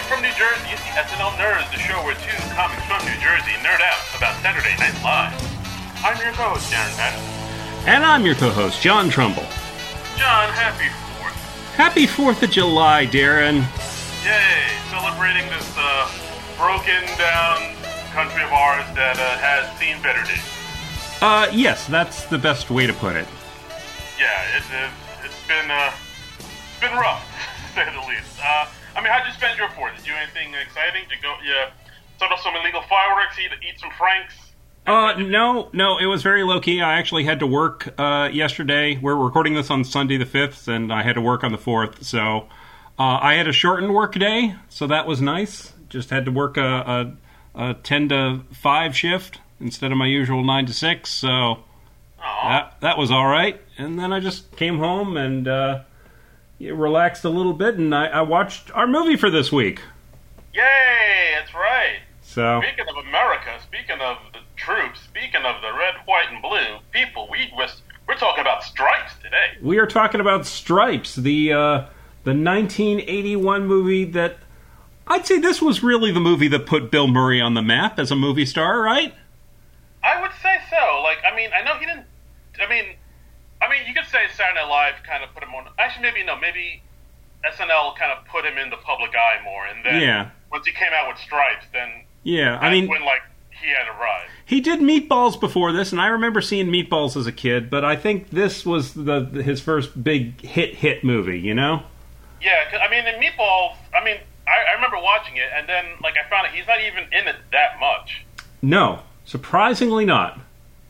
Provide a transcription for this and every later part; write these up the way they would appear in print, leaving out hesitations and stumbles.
from New Jersey, it's the SNL Nerds, the show where two comics from New Jersey nerd out about Saturday Night Live. I'm your co-host, Darren Patterson. And I'm your co-host, John Trumbull. John, happy 4th. Happy 4th of July, Darren. Yay, celebrating this broken down country of ours that has seen better days. Yes, that's the best way to put it. Yeah, it's been rough, to say the least. How'd you spend your 4th? Did you do anything exciting? Did you go, set off some illegal fireworks, eat some Franks? No, it was very low-key. I actually had to work yesterday. We're recording this on Sunday the 5th, and I had to work on the 4th, so I had a shortened work day, so that was nice. Just had to work a 10 to 5 shift instead of my usual 9 to 6, so that was all right. And then I just came home and relaxed a little bit, and I watched our movie for this week. Yay, that's right. So, speaking of America, speaking of the troops, speaking of the red, white, and blue, people, we're talking about Stripes today. We are talking about Stripes, the 1981 movie that I'd say this was really the movie that put Bill Murray on the map as a movie star, right? I would say so. I know he didn't. You could say Saturday Night Live kind of put him on. Actually, maybe SNL kind of put him in the public eye more, and then once he came out with Stripes, then when he had arrived. He did Meatballs before this, and I remember seeing Meatballs as a kid, but I think this was his first big hit movie, you know? Yeah, because, in Meatballs, I remember watching it, and then, I found out he's not even in it that much. No, surprisingly not.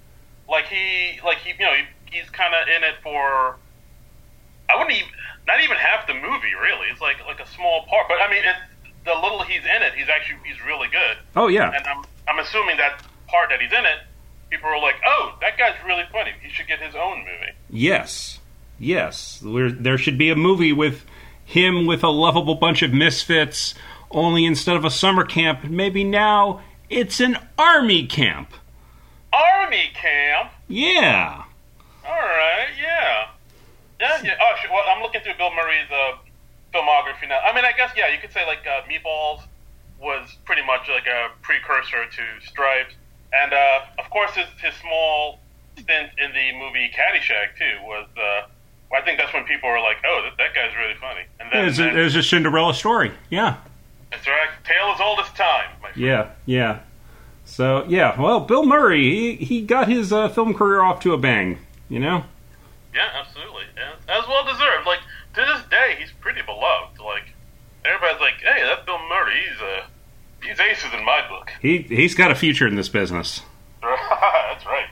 He's kind of in it for, not even half the movie, really. It's like a small part, but, the little he's in it, he's really good. Oh, yeah. And I'm assuming that part that he's in it, people are like, oh, that guy's really funny. He should get his own movie. Yes. There should be a movie with him with a lovable bunch of misfits, only instead of a summer camp, maybe now it's an army camp. Army camp? Yeah. All right, yeah. Oh, well, I'm looking through Bill Murray's filmography now. I guess, you could say, Meatballs was pretty much like a precursor to Stripes. And, of course, his small stint in the movie Caddyshack, too, was... I think that's when people were like, oh, that guy's really funny. And then, there's a Cinderella story, yeah. That's right. Tale as old as time, my friend. Yeah. So, well, Bill Murray, he got his film career off to a bang, you know? Yeah, absolutely. Yeah. As well deserved. To this day, he's pretty beloved. Everybody's like, hey, that Bill Murray, he's aces in my book. He's got a future in this business. That's right.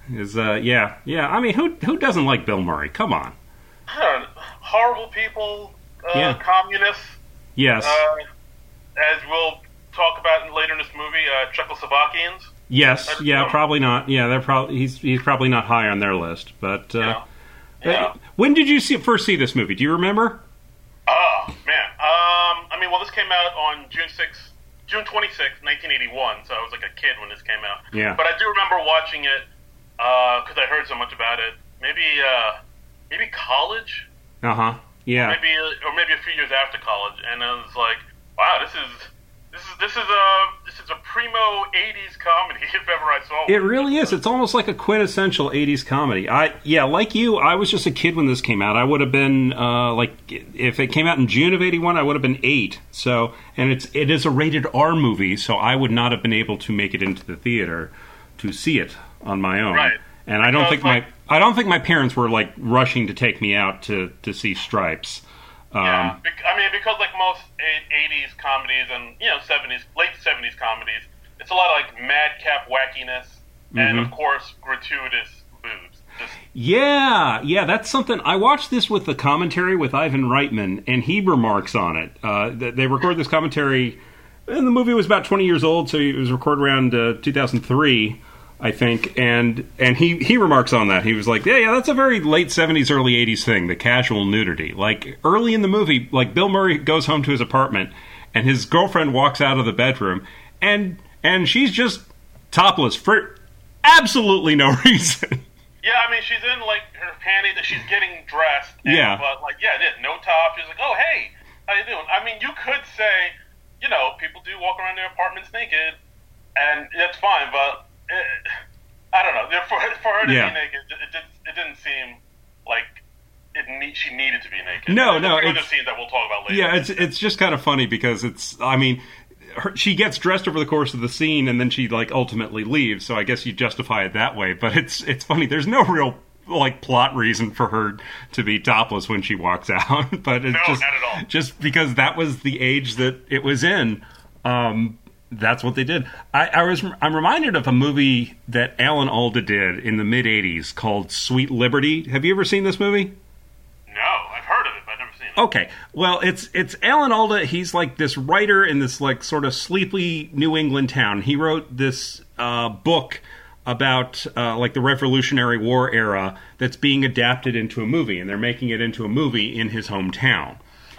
Who doesn't like Bill Murray? Come on. Horrible people, communists. Yes. As we'll talk about later in this movie, Czechoslovakians. Yes. Probably not. Yeah, he's probably not high on their list. But when did you first see this movie? Do you remember? Oh man. This came out on June 26th, 1981. So I was like a kid when this came out. Yeah. But I do remember watching it because I heard so much about it. Maybe college. Yeah. Maybe a few years after college, and I was like, wow, this is a primo 80s comedy if ever I saw one. It really is. It's almost like a quintessential 80s comedy. Like you, I was just a kid when this came out. I would have been if it came out in June of 81, I would have been 8. So, and it is a rated R movie, so I would not have been able to make it into the theater to see it on my own. Right. And I don't think my parents were rushing to take me out to see Stripes. Because most 80s comedies and late 70s comedies, it's a lot of madcap wackiness and of course gratuitous boobs. Yeah, that's something. I watched this with the commentary with Ivan Reitman, and he remarks on it. They recorded this commentary, and the movie was about 20 years old, so it was recorded around 2003. I think, and he remarks on that. He was like, yeah, that's a very late 70s, early 80s thing, the casual nudity. Early in the movie, Bill Murray goes home to his apartment, and his girlfriend walks out of the bedroom, and she's just topless for absolutely no reason. Yeah, she's in, her panties, she's getting dressed. Yeah. But, no top. She's like, oh, hey, how you doing? You could say people do walk around their apartments naked, and that's fine. But I don't know. For her to be naked, it didn't seem like she needed to be naked. No, There's other scenes that we'll talk about later. Yeah, it's just kind of funny because she gets dressed over the course of the scene and then she ultimately leaves. So I guess you justify it that way. But it's funny. There's no real plot reason for her to be topless when she walks out. But it's not at all. Just because that was the age that it was in. That's what they did. I'm reminded of a movie that Alan Alda did in the mid '80s called Sweet Liberty. Have you ever seen this movie? No, I've heard of it, but I've never seen it. Okay, well, it's Alan Alda. He's this writer in this sort of sleepy New England town. He wrote this book about the Revolutionary War era that's being adapted into a movie, and they're making it into a movie in his hometown.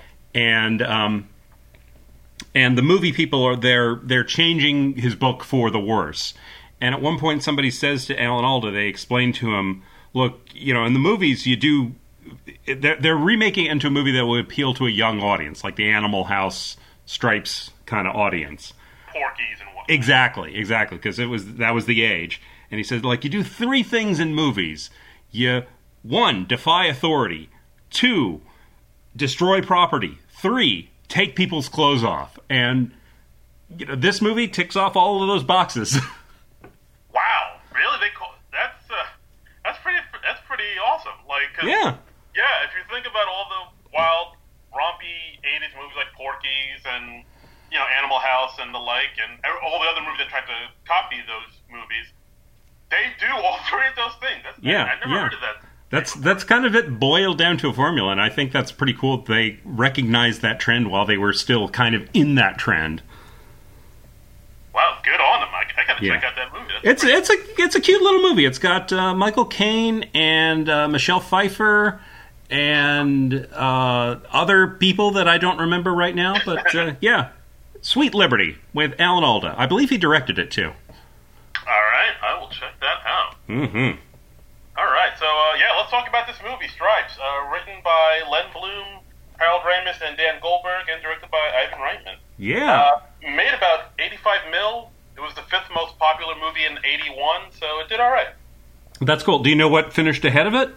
And the movie people are they're changing his book for the worse. And at one point, somebody says to Alan Alda, they explain to him, look, in the movies they're remaking it into a movie that will appeal to a young audience, like the Animal House, Stripes kind of audience. Porky's and whatnot. Exactly, because that was the age. And he says, you do three things in movies. You, 1, defy authority. 2, destroy property. 3, take people's clothes off. And this movie ticks off all of those boxes. Wow, really? That's pretty awesome. Yeah, if you think about all the wild, rompy '80s movies like Porky's and Animal House and the like, and all the other movies that tried to copy those movies, they do all three of those things. I never heard of that. That's kind of it boiled down to a formula, and I think that's pretty cool. They recognized that trend while they were still kind of in that trend. Wow, good on them. I gotta check out that movie. It's a cute little movie. It's got Michael Caine and Michelle Pfeiffer and other people that I don't remember right now. But yeah, Sweet Liberty with Alan Alda. I believe he directed it too. All right, I will check that out. Mm-hmm. All right, so let's talk about this movie, Stripes, written by Len Bloom, Harold Ramis, and Dan Goldberg, and directed by Ivan Reitman. Yeah. Made about 85 mil. It was the 5th most popular movie in '81, so it did all right. That's cool. Do you know what finished ahead of it?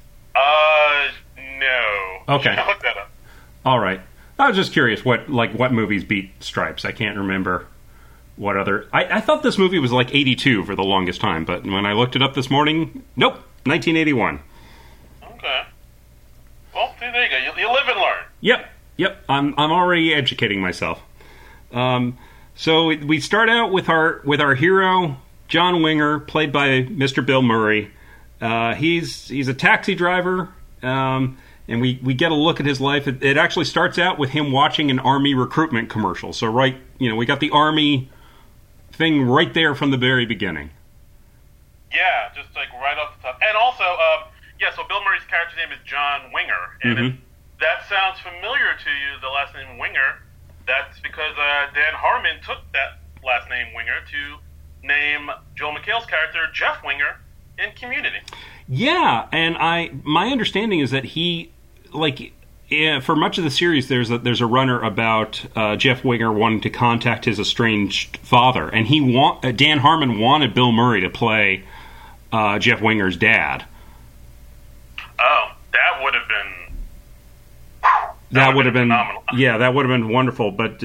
No. Okay. I looked that up. All right. I was just curious what movies beat Stripes. I can't remember what other. I thought this movie was 82 for the longest time, but when I looked it up this morning, nope, 1981. Okay. Well, there you go. You live and learn. Yep. I'm already educating myself. So we start out with our hero, John Winger, played by Mr. Bill Murray. He's a taxi driver, and we get a look at his life. It actually starts out with him watching an Army recruitment commercial. So we got the Army thing right there from the very beginning. Yeah, just right off the top. And also, so Bill Murray's character's name is John Winger, and if that sounds familiar to you, the last name Winger, that's because Dan Harmon took that last name Winger to name Joel McHale's character Jeff Winger in Community. Yeah, and my understanding is that he, for much of the series, there's a runner about Jeff Winger wanting to contact his estranged father, and Dan Harmon wanted Bill Murray to play Jeff Winger's dad. Oh, that would have been. That would have been phenomenal. Yeah, that would have been wonderful. But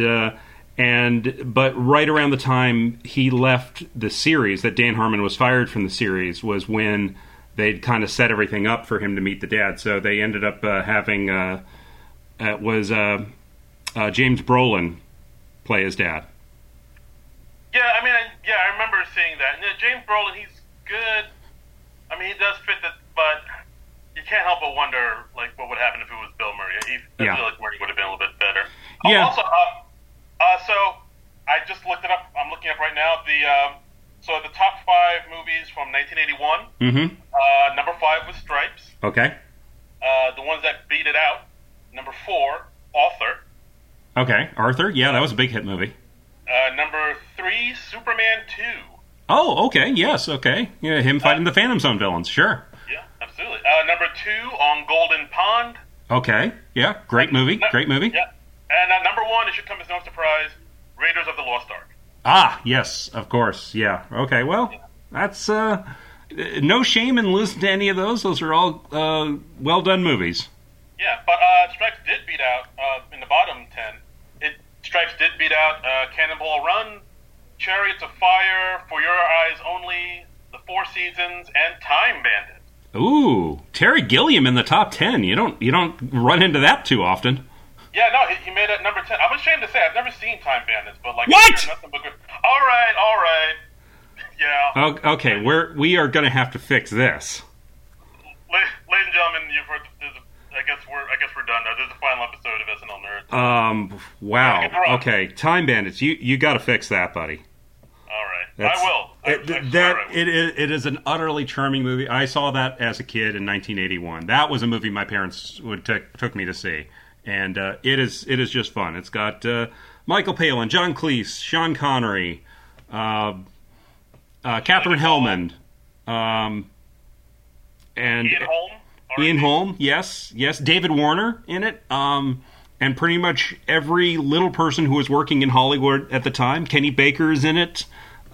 right around the time he left the series, that Dan Harmon was fired from the series, was when they'd kind of set everything up for him to meet the dad. So they ended up having James Brolin play his dad. Yeah, I remember seeing that. And, James Brolin, he's good. He does fit the, but you can't help but wonder, what would happen if it was Bill Murray. I feel like Murray would have been a little bit better. Yeah. Also, so I just looked it up. I'm looking up right now. The top 5 movies from 1981. Mm-hmm. Number 5 was Stripes. Okay. The ones that beat it out. Number 4, Arthur. Okay, Arthur. Yeah, that was a big hit movie. Number 3, Superman 2. Oh, okay. Yes, okay. Yeah, him fighting the Phantom Zone villains. Sure. Yeah, absolutely. Number 2, On Golden Pond. Okay. Yeah, great movie. Great movie. Yeah. And number 1, it should come as no surprise, Raiders of the Lost Ark. Ah, yes, of course. Yeah. Okay. Well, that's no shame in losing to any of those. Those are all well done movies. Yeah, but Stripes did beat out in the bottom 10. Stripes did beat out Cannonball Run, Chariots of Fire, For Your Eyes Only, The Four Seasons, and Time Bandit. Ooh, Terry Gilliam in the top 10. You don't run into that too often. Yeah, no, he made it number 10. I'm ashamed to say I've never seen Time Bandits, but like, what? Nothing but good. All right, yeah. Okay, we are going to have to fix this. Ladies and gentlemen, you've heard. I guess we're done now. There's the final episode of SNL Nerds. Wow. Okay, Time Bandits. You got to fix that, buddy. All right, I will. It is an utterly charming movie. I saw that as a kid in 1981. That was a movie my parents took me to see, and it is just fun. It's got Michael Palin, John Cleese, Sean Connery, Katherine Hellman, and Ian Holm. Yes, David Warner in it. And pretty much every little person who was working in Hollywood at the time. Kenny Baker's in it.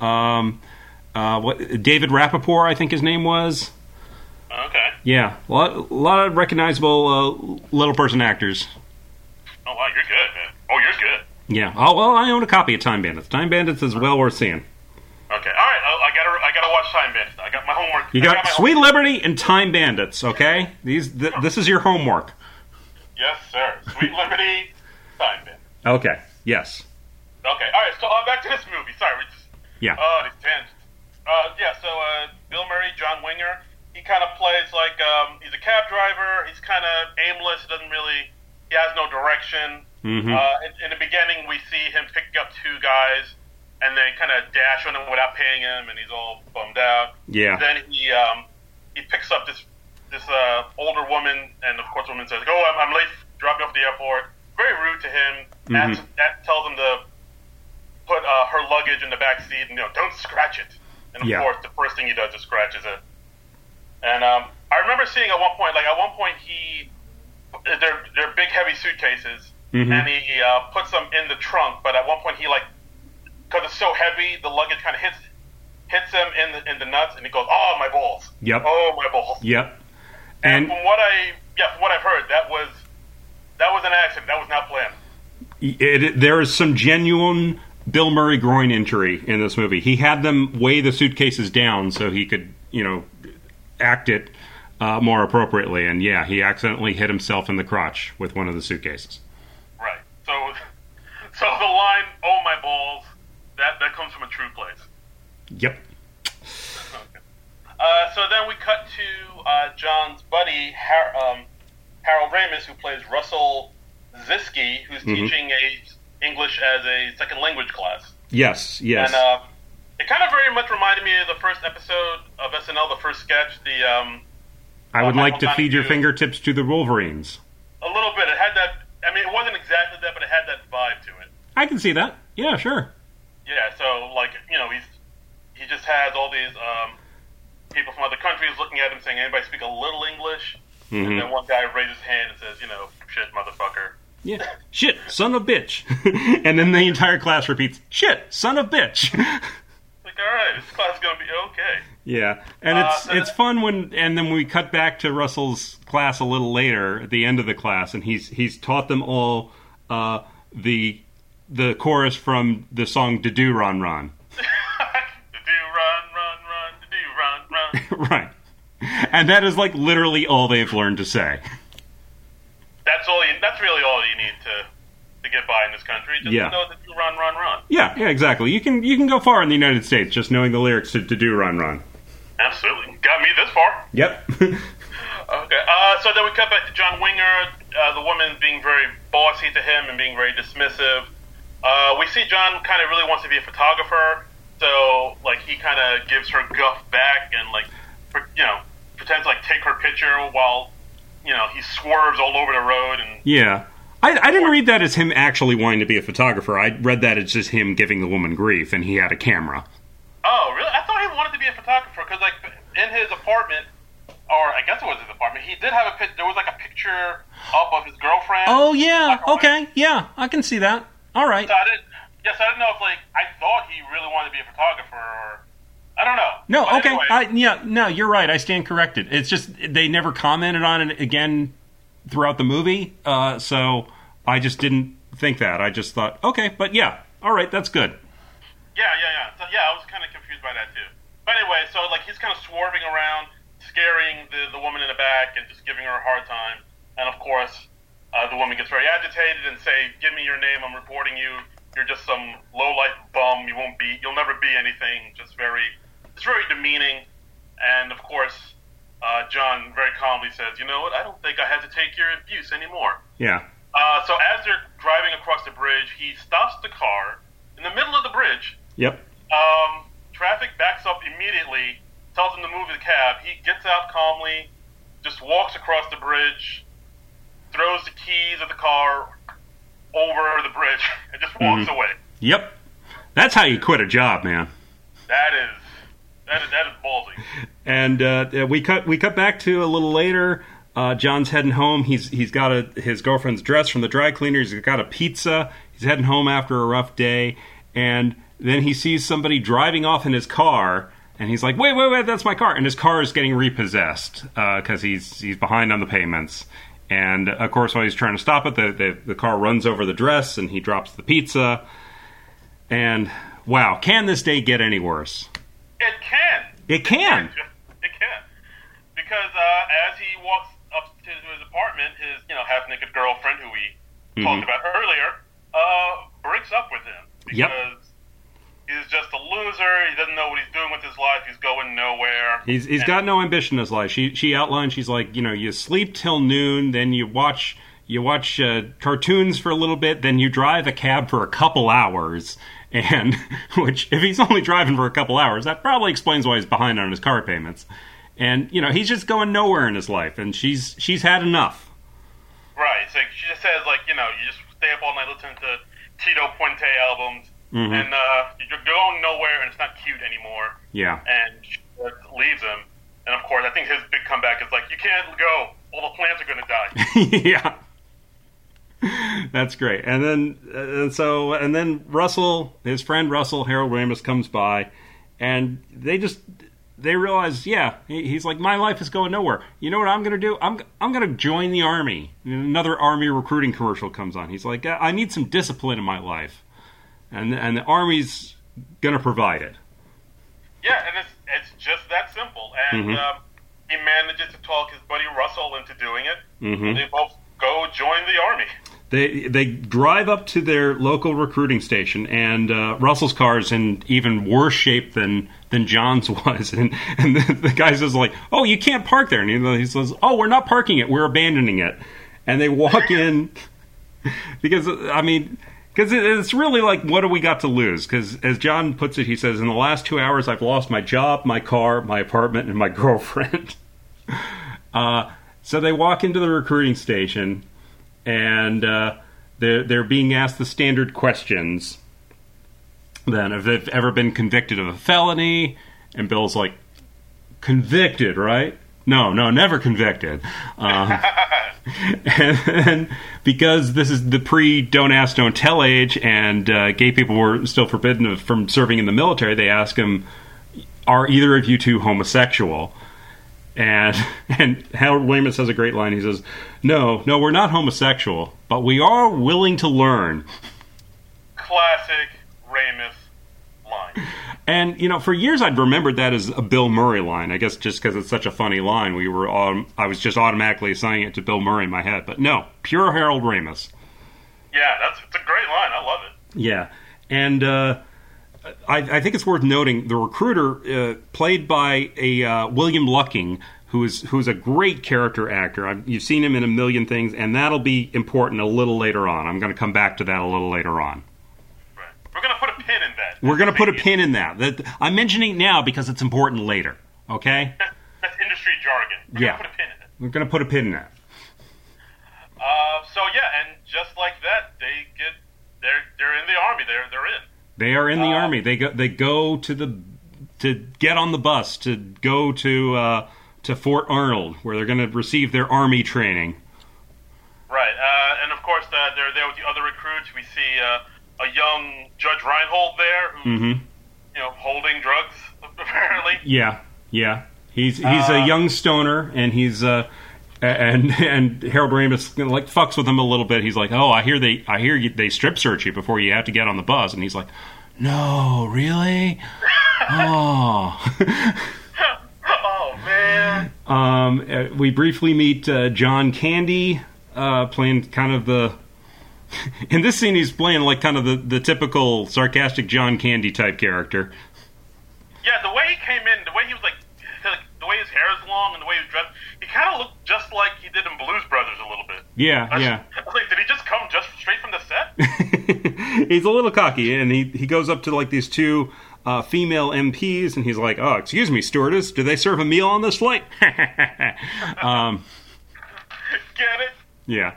David Rappaport, I think his name was. Okay. Yeah, a lot of recognizable little person actors. Oh wow, you're good, man. Oh, you're good. Yeah. Oh well, I own a copy of Time Bandits. Time Bandits is well worth seeing. Okay. All right. I gotta watch Time Bandits. I got my homework. You got Sweet Liberty and Time Bandits. Okay. This is your homework. Yes, sir. Sweet Liberty, Time Bandits. Okay. Yes. Okay. All right. So back to this movie. Sorry, we just. Yeah. Oh, these tangents. So Bill Murray, John Winger, he kind of plays like he's a cab driver. He's kind of aimless. He has no direction. Mm-hmm. In the beginning, we see him picking up two guys, and they kind of dash on him without paying him, and he's all bummed out. Yeah. Then he picks up this older woman, and of course, the woman says, "Oh, I'm late. Drop me off at the airport." Very rude to him. Mm-hmm. Tells him to put her luggage in the back seat, and don't scratch it. And of course, the first thing he does is scratches it. And I remember seeing at one point they're big heavy suitcases, mm-hmm. and he puts them in the trunk. But at one point he because it's so heavy, the luggage kind of hits him in the nuts, and he goes, "Oh, my balls! Yep. Oh, my balls!" Yep. And from what I've heard, that was an accident. That was not planned. There is some genuine Bill Murray groin injury in this movie. He had them weigh the suitcases down so he could, act it more appropriately. And yeah, he accidentally hit himself in the crotch with one of the suitcases. Right. So the line, "Oh my balls," that comes from a true place. Yep. Okay. So then we cut to John's buddy Harold Ramis, who plays Russell Ziske, who's mm-hmm. teaching English as a second language class. Yes. And it kind of very much reminded me of the first episode of SNL, the first sketch. I would like to feed your fingertips to the Wolverines. A little bit. It had that. I mean, it wasn't exactly that, but it had that vibe to it. I can see that. Yeah, sure. Yeah. So he just has all these people from other countries looking at him, saying, "Anybody speak a little English?" Mm-hmm. And then one guy raises his hand and says, "Shit, motherfucker." Yeah. Shit, son of a bitch. And then the entire class repeats, "Shit, son of a bitch." Like, all right, this class is going to be okay. Yeah. And it's fun and then we cut back to Russell's class a little later at the end of the class, and he's taught them all the chorus from the song "Da-Do Ron Ron." Da-do run, run, run, da-do run, run. Right. And that is literally all they've learned to say. That's really all you need to get by in this country. Just to know that you run, run, run. Yeah, exactly. You can go far in the United States just knowing the lyrics to "Do Run Run." Absolutely. Got me this far. Yep. Okay. So then we cut back to John Winger, the woman being very bossy to him and being very dismissive. We see John kind of really wants to be a photographer, so he kind of gives her guff back and pretends to take her picture while he swerves all over the road. And yeah, I didn't read that as him actually wanting to be a photographer. I read that as just him giving the woman grief, and he had a camera. Oh, really? I thought he wanted to be a photographer because, in his apartment, or I guess it was his apartment, he did have a picture. There was a picture up of his girlfriend. Oh yeah, okay, yeah, I can see that. All right. So Yes, I don't know if I thought he really wanted to be a photographer, or I don't know. No, But okay, anyway, no, you're right. I stand corrected. It's just they never commented on it again throughout the movie, so I just didn't think that. I just thought, okay, but yeah, all right, that's good. yeah. So yeah, I was kind of confused by that too. But anyway, so he's kind of swerving around, scaring the woman in the back and just giving her a hard time. And of course, the woman gets very agitated and say, "Give me your name. I'm reporting you. You're just some low-life bum. You'll never be anything." It's very demeaning. And of course, John very calmly says, "You know what? I don't think I have to take your abuse anymore." Yeah. So as they're driving across the bridge, he stops the car in the middle of the bridge. Yep. Traffic backs up immediately, tells him to move the cab. He gets out calmly, just walks across the bridge, throws the keys of the car over the bridge, and just walks away. Yep. That's how you quit a job, man. That is ballsy. And we cut back to a little later. John's heading home. He's got his girlfriend's dress from the dry cleaner. He's got a pizza. He's heading home after a rough day, and then he sees somebody driving off in his car, and he's like, "Wait, that's my car!" And his car is getting repossessed because he's behind on the payments. And of course, while he's trying to stop it, the car runs over the dress, and he drops the pizza. And wow, can this day get any worse? It can. It can. It can. Because as he walks up to his apartment, his half-naked girlfriend, who we talked about earlier, breaks up with him because he's just a loser. He doesn't know what he's doing with his life. He's going nowhere. He's got no ambition in his life. She outlined. She's like, you sleep till noon, then you watch cartoons for a little bit, then you drive a cab for a couple hours. And which, if he's only driving for a couple hours, that probably explains why he's behind on his car payments. And he's just going nowhere in his life, and she's had enough. Right. So she just says you just stay up all night listening to Tito Puente albums, and you're going nowhere, and it's not cute anymore. Yeah. And she leaves him, and of course, I think his big comeback is you can't go. All the plants are going to die. Yeah. That's great. And then Russell, his friend Russell, Harold Ramis, comes by, and they realize, he's like, my life is going nowhere. You know what I'm going to do? I'm going to join the Army. Another Army recruiting commercial comes on. He's like, I need some discipline in my life, and the Army's going to provide it. Yeah, and it's just that simple. And he manages to talk his buddy Russell into doing it. And they both go join the Army. They drive up to their local recruiting station, and Russell's car is in even worse shape than John's was. And the guy says, "Oh, you can't park there." And he says, "Oh, we're not parking it. We're abandoning it." And they walk in because it's really what do we got to lose? Because as John puts it, he says, "In the last 2 hours, I've lost my job, my car, my apartment, and my girlfriend." So they walk into the recruiting station. And they're being asked the standard questions. Then, if they've ever been convicted of a felony, and Bill's like, "Convicted, right? No, never convicted." And because this is the pre-don't ask, don't tell age, and gay people were still forbidden from serving in the military, they ask him, "Are either of you two homosexual?" And Harold Ramis has a great line. He says, No, we're not homosexual, but we are willing to learn." Classic Ramis line. And, for years I'd remembered that as a Bill Murray line. I guess just because it's such a funny line, I was just automatically assigning it to Bill Murray in my head. But no, pure Harold Ramis. Yeah, it's a great line. I love it. Yeah. And I think it's worth noting the recruiter, played by a William Lucking, who's a great character actor. You've seen him in a million things, and that'll be important a little later on. I'm going to come back to that a little later on. Right. We're going to put a pin in that. We're going to put a pin in that. I'm mentioning it now because it's important later. Okay? That's industry jargon. We're going to put a pin in it. We're going to put a pin in that. And just like that, they're in the Army. They're in. They are in the Army. They go to get on the bus to go to Fort Arnold, where they're going to receive their Army training. Right, and of course they're there with the other recruits. We see a young Judge Reinhold there, who's holding drugs apparently. Yeah. He's a young stoner, and he's and Harold Ramis like fucks with him a little bit. He's like, "Oh, I hear they strip search you before you have to get on the bus," and he's like, "No, really? Oh." Oh man. We briefly meet John Candy, playing kind of the. In this scene, he's playing like kind of the typical sarcastic John Candy type character. Yeah, the way he came in, the way he was like the way his hair is long and the way he was dressed, he kind of looked just like he did in Blues Brothers a little bit. Yeah. I was like, did he just come just straight from the set? He's a little cocky, and he goes up to like these two female MPs, and he's like, "Oh, excuse me, stewardess, do they serve a meal on this flight?" Get it? Yeah.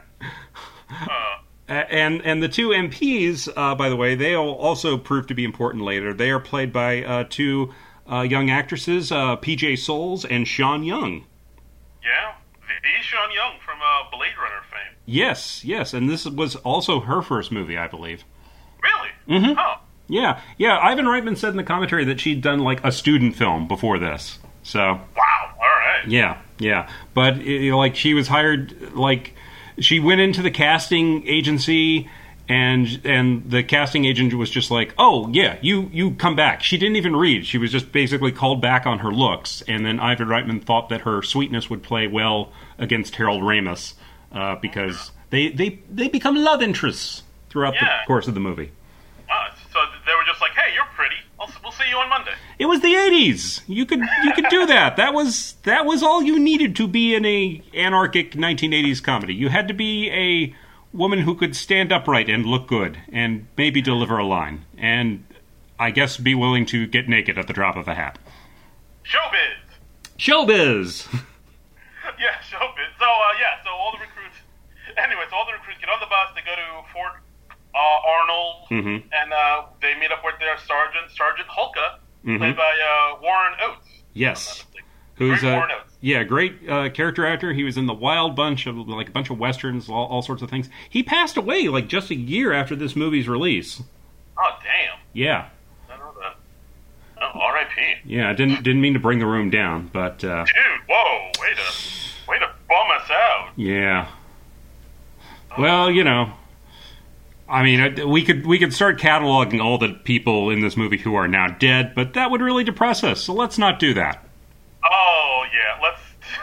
And the two MPs, by the way, they also prove to be important later. They are played by two young actresses, P.J. Souls and Sean Young. Yeah, the Sean Young from Blade Runner fame. Yes, and this was also her first movie, I believe. Really? Mm-hmm. Oh. Yeah. Ivan Reitman said in the commentary that she'd done like a student film before this. So. Wow. All right. Yeah. But like she was hired, like she went into the casting agency, and the casting agent was just like, "Oh yeah, you come back." She didn't even read. She was just basically called back on her looks, and then Ivan Reitman thought that her sweetness would play well against Harold Ramis because they become love interests throughout the course of the movie. So they were just like, "Hey, you're pretty. We'll see you on Monday." It was the 80s. You could do that. That was all you needed to be in a anarchic 1980s comedy. You had to be a woman who could stand upright and look good and maybe deliver a line, and I guess be willing to get naked at the drop of a hat. Showbiz. Yeah, showbiz. So all the recruits. Anyway, all the recruits get on the bus. They go to Fort Arnold, and they meet up with their Sergeant Hulka, played by Warren Oates. Yes, who's Warren Oates. Yeah, great character actor. He was in the Wild Bunch of like a bunch of westerns, all sorts of things. He passed away like just a year after this movie's release. Oh damn! Yeah. I know that. Oh, R.I.P. Yeah, I didn't mean to bring the room down, but dude, whoa, way to bum us out. Yeah. Well, I mean, we could start cataloging all the people in this movie who are now dead, but that would really depress us. So let's not do that. Oh yeah, let's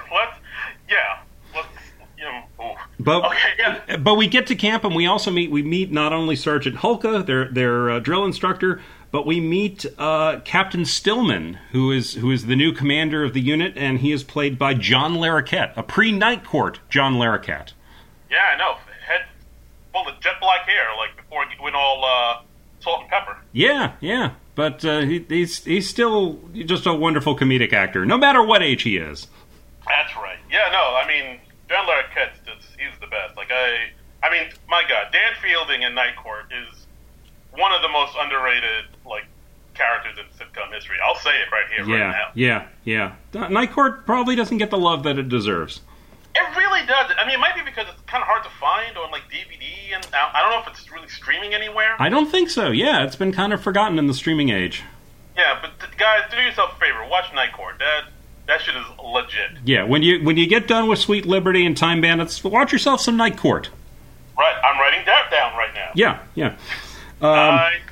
But okay, yeah. But we get to camp, and we also meet not only Sergeant Hulka, their drill instructor, but we meet Captain Stillman, who is the new commander of the unit, and he is played by John Larroquette, a pre-Night Court John Larroquette. Yeah, I know. Head full of jet black hair, like before it went all salt and pepper. Yeah. But he's still just a wonderful comedic actor, no matter what age he is. That's right. Yeah, no, I mean, John Larroquette's he's the best. Like, I mean, my God, Dan Fielding in Night Court is one of the most underrated, like, characters in sitcom history. I'll say it right here, right now. Yeah. Night Court probably doesn't get the love that it deserves. It really does. I mean, it might be because it's kind of hard to find on, like, DVD, and I don't know if it's really streaming anywhere. I don't think so. Yeah, it's been kind of forgotten in the streaming age. Yeah, but guys, do yourself a favor. Watch Night Court. That shit is legit. Yeah, when you get done with Sweet Liberty and Time Bandits, watch yourself some Night Court. Right, I'm writing that down right now. Yeah. Night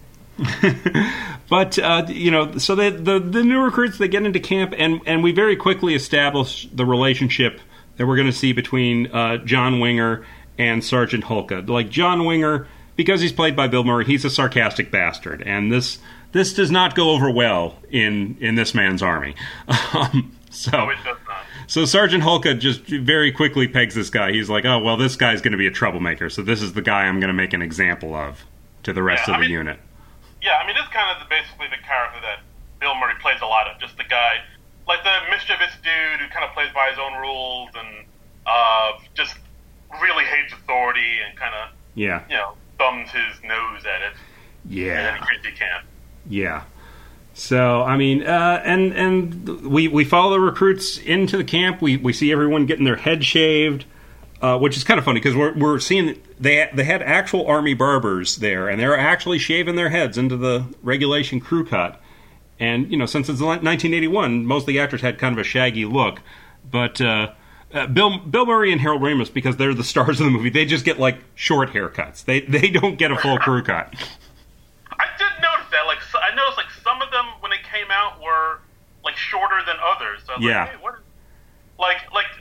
Court. But so the new recruits, they get into camp, and we very quickly establish the relationship that we're going to see between John Winger and Sergeant Hulka. Like, John Winger, because he's played by Bill Murray, he's a sarcastic bastard, and this does not go over well in this man's army. No, it does not. So Sergeant Hulka just very quickly pegs this guy. He's like, "Oh, well, this guy's going to be a troublemaker, so this is the guy I'm going to make an example of to the rest of the unit." Yeah, I mean, this is kind of basically the character that Bill Murray plays a lot of. Just the guy, like the mischievous dude who kind of plays by his own rules and just really hates authority and kind of, thumbs his nose at it. Yeah. And then he crazy can. Yeah. So, I mean, and we follow the recruits into the camp. We see everyone getting their head shaved. which is kind of funny because we're seeing they had actual Army barbers there, and they're actually shaving their heads into the regulation crew cut. And since it's 1981, most of the actors had kind of a shaggy look, but Bill Murray and Harold Ramis, because they're the stars of the movie, they just get like short haircuts. They don't get a full crew cut. I did notice that. Like, I noticed like some of them when they came out were like shorter than others. So I was like, hey, what? Like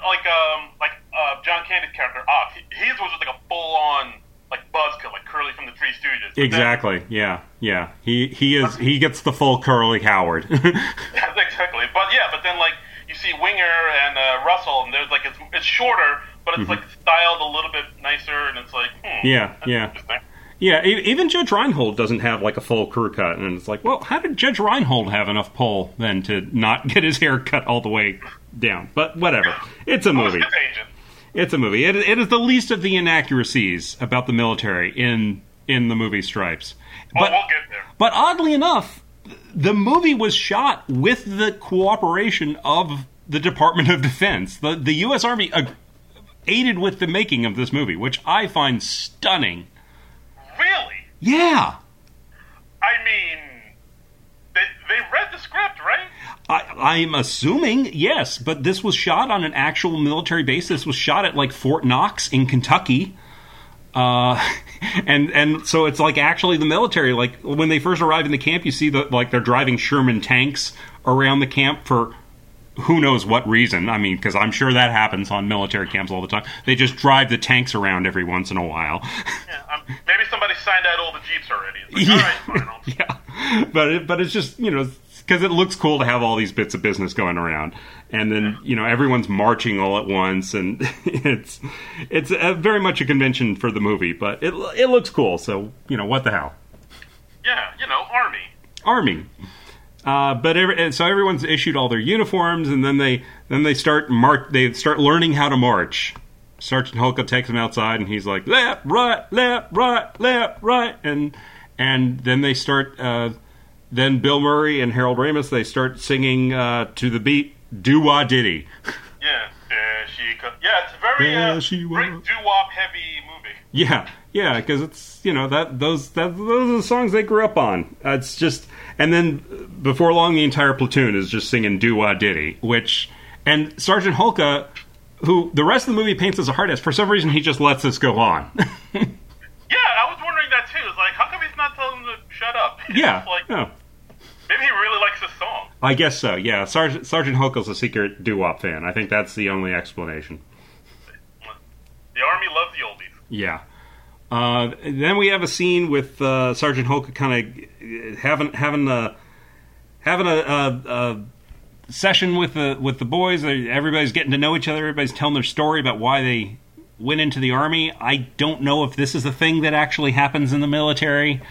John Candy's character Ox, his was just like a full-on like buzz cut, like Curly from the Three Stooges. But exactly. Then, yeah. He gets the full Curly Howard. Exactly. But then like you see Winger and Russell, and there's like it's shorter, but it's like styled a little bit nicer, and it's like interesting. Yeah, even Judge Reinhold doesn't have like a full crew cut, and it's like, well, how did Judge Reinhold have enough pull then to not get his hair cut all the way down? But whatever, it's a movie. It's a movie. It is the least of the inaccuracies about the military in the movie Stripes. But we'll get there. But oddly enough, the movie was shot with the cooperation of the Department of Defense. The U.S. Army aided with the making of this movie, which I find stunning. Really? Yeah. I mean, they read the script, right? I'm assuming, yes, but this was shot on an actual military base. This was shot at like Fort Knox in Kentucky. And so it's like actually the military, like when they first arrive in the camp, you see they're driving Sherman tanks around the camp for who knows what reason. I mean, because I'm sure that happens on military camps all the time. They just drive the tanks around every once in a while. Yeah, maybe somebody signed out all the Jeeps already. It's like, all right, fine. Yeah, but it's just, because it looks cool to have all these bits of business going around. And then, everyone's marching all at once, and it's very much a convention for the movie, but it looks cool, so, what the hell. Yeah, Army. So everyone's issued all their uniforms, and then they start learning how to march. Sergeant Hulka takes them outside, and he's like, left, right, and then they start. Then Bill Murray and Harold Ramis, they start singing to the beat "Doo-Wah Diddy." Yeah, it's a very doo-wop heavy movie. Yeah, because it's those are the songs they grew up on. It's just, and then before long, the entire platoon is just singing "Doo-Wah Diddy," and Sergeant Hulka, who the rest of the movie paints as a hard ass, for some reason he just lets this go on. Yeah, I was wondering that too. It's like, how come he's not telling them to shut up? Maybe he really likes this song. I guess so, yeah. Sergeant Hulka's a secret doo-wop fan. I think that's the only explanation. The Army loves the oldies. Yeah. Then we have a scene with Sergeant Hulka kind of having a session with the boys. Everybody's getting to know each other. Everybody's telling their story about why they went into the Army. I don't know if this is a thing that actually happens in the military.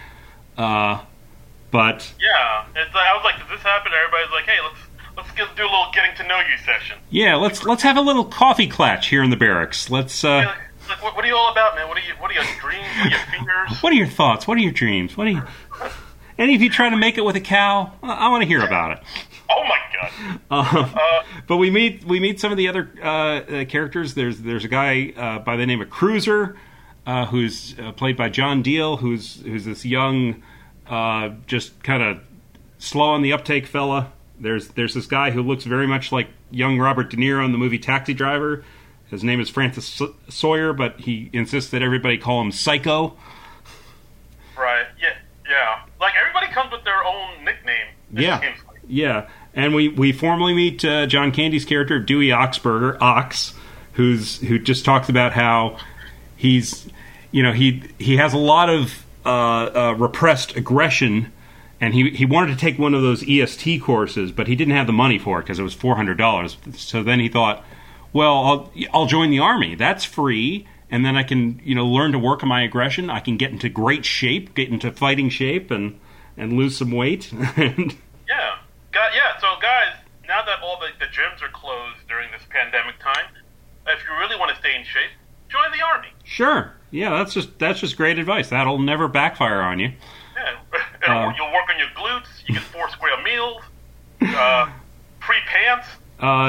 But yeah, I was like, does this happen? Everybody's like, hey, let's do a little getting to know you session. Yeah, let's have a little coffee clatch here in the barracks. Let's. Like, what are you all about, man? What are your dreams? What are your fears? What are your thoughts? What are your dreams? Any of you trying to make it with a cow? I want to hear about it. Oh my god! But we meet some of the other characters. There's a guy by the name of Cruiser, who's played by John Deal, who's this young, just kind of slow on the uptake fella. There's this guy who looks very much like young Robert De Niro in the movie Taxi Driver. His name is Francis Sawyer, but he insists that everybody call him Psycho. Right. Yeah. Like everybody comes with their own nickname. Yeah. And we formally meet John Candy's character, Dewey Oxberger, Ox, who just talks about how he's, he has a lot of repressed aggression, and he wanted to take one of those EST courses, but he didn't have the money for it because it was $400. So then he thought, well, I'll join the Army. That's free, and then I can learn to work on my aggression. I can get into great shape, get into fighting shape, and lose some weight. Yeah. So guys, now that all the gyms are closed during this pandemic time, if you really want to stay in shape, join the Army. Sure. Yeah, that's just great advice. That'll never backfire on you. Yeah. You'll work on your glutes. You get 4 square meals. Free pants.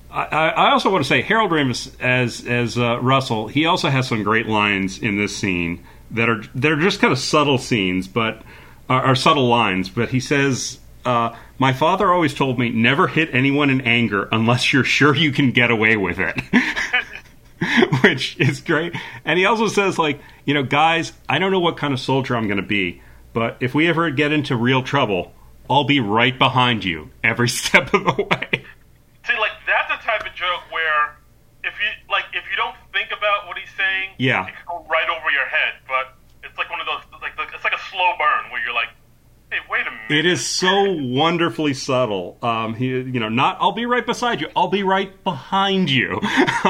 I also want to say Harold Ramis as Russell. He also has some great lines in this scene they're just kind of subtle scenes, but are subtle lines. But he says, "My father always told me never hit anyone in anger unless you're sure you can get away with it," which is great. And he also says, like, guys, I don't know what kind of soldier I'm going to be, but if we ever get into real trouble, I'll be right behind you every step of the way. See, like, that's the type of joke where if you don't think about what he's saying, it can go right over your head. But it's like one of those, it's like a slow burn where you're like, hey, wait a minute. It is so wonderfully subtle. Not I'll be right beside you. I'll be right behind you.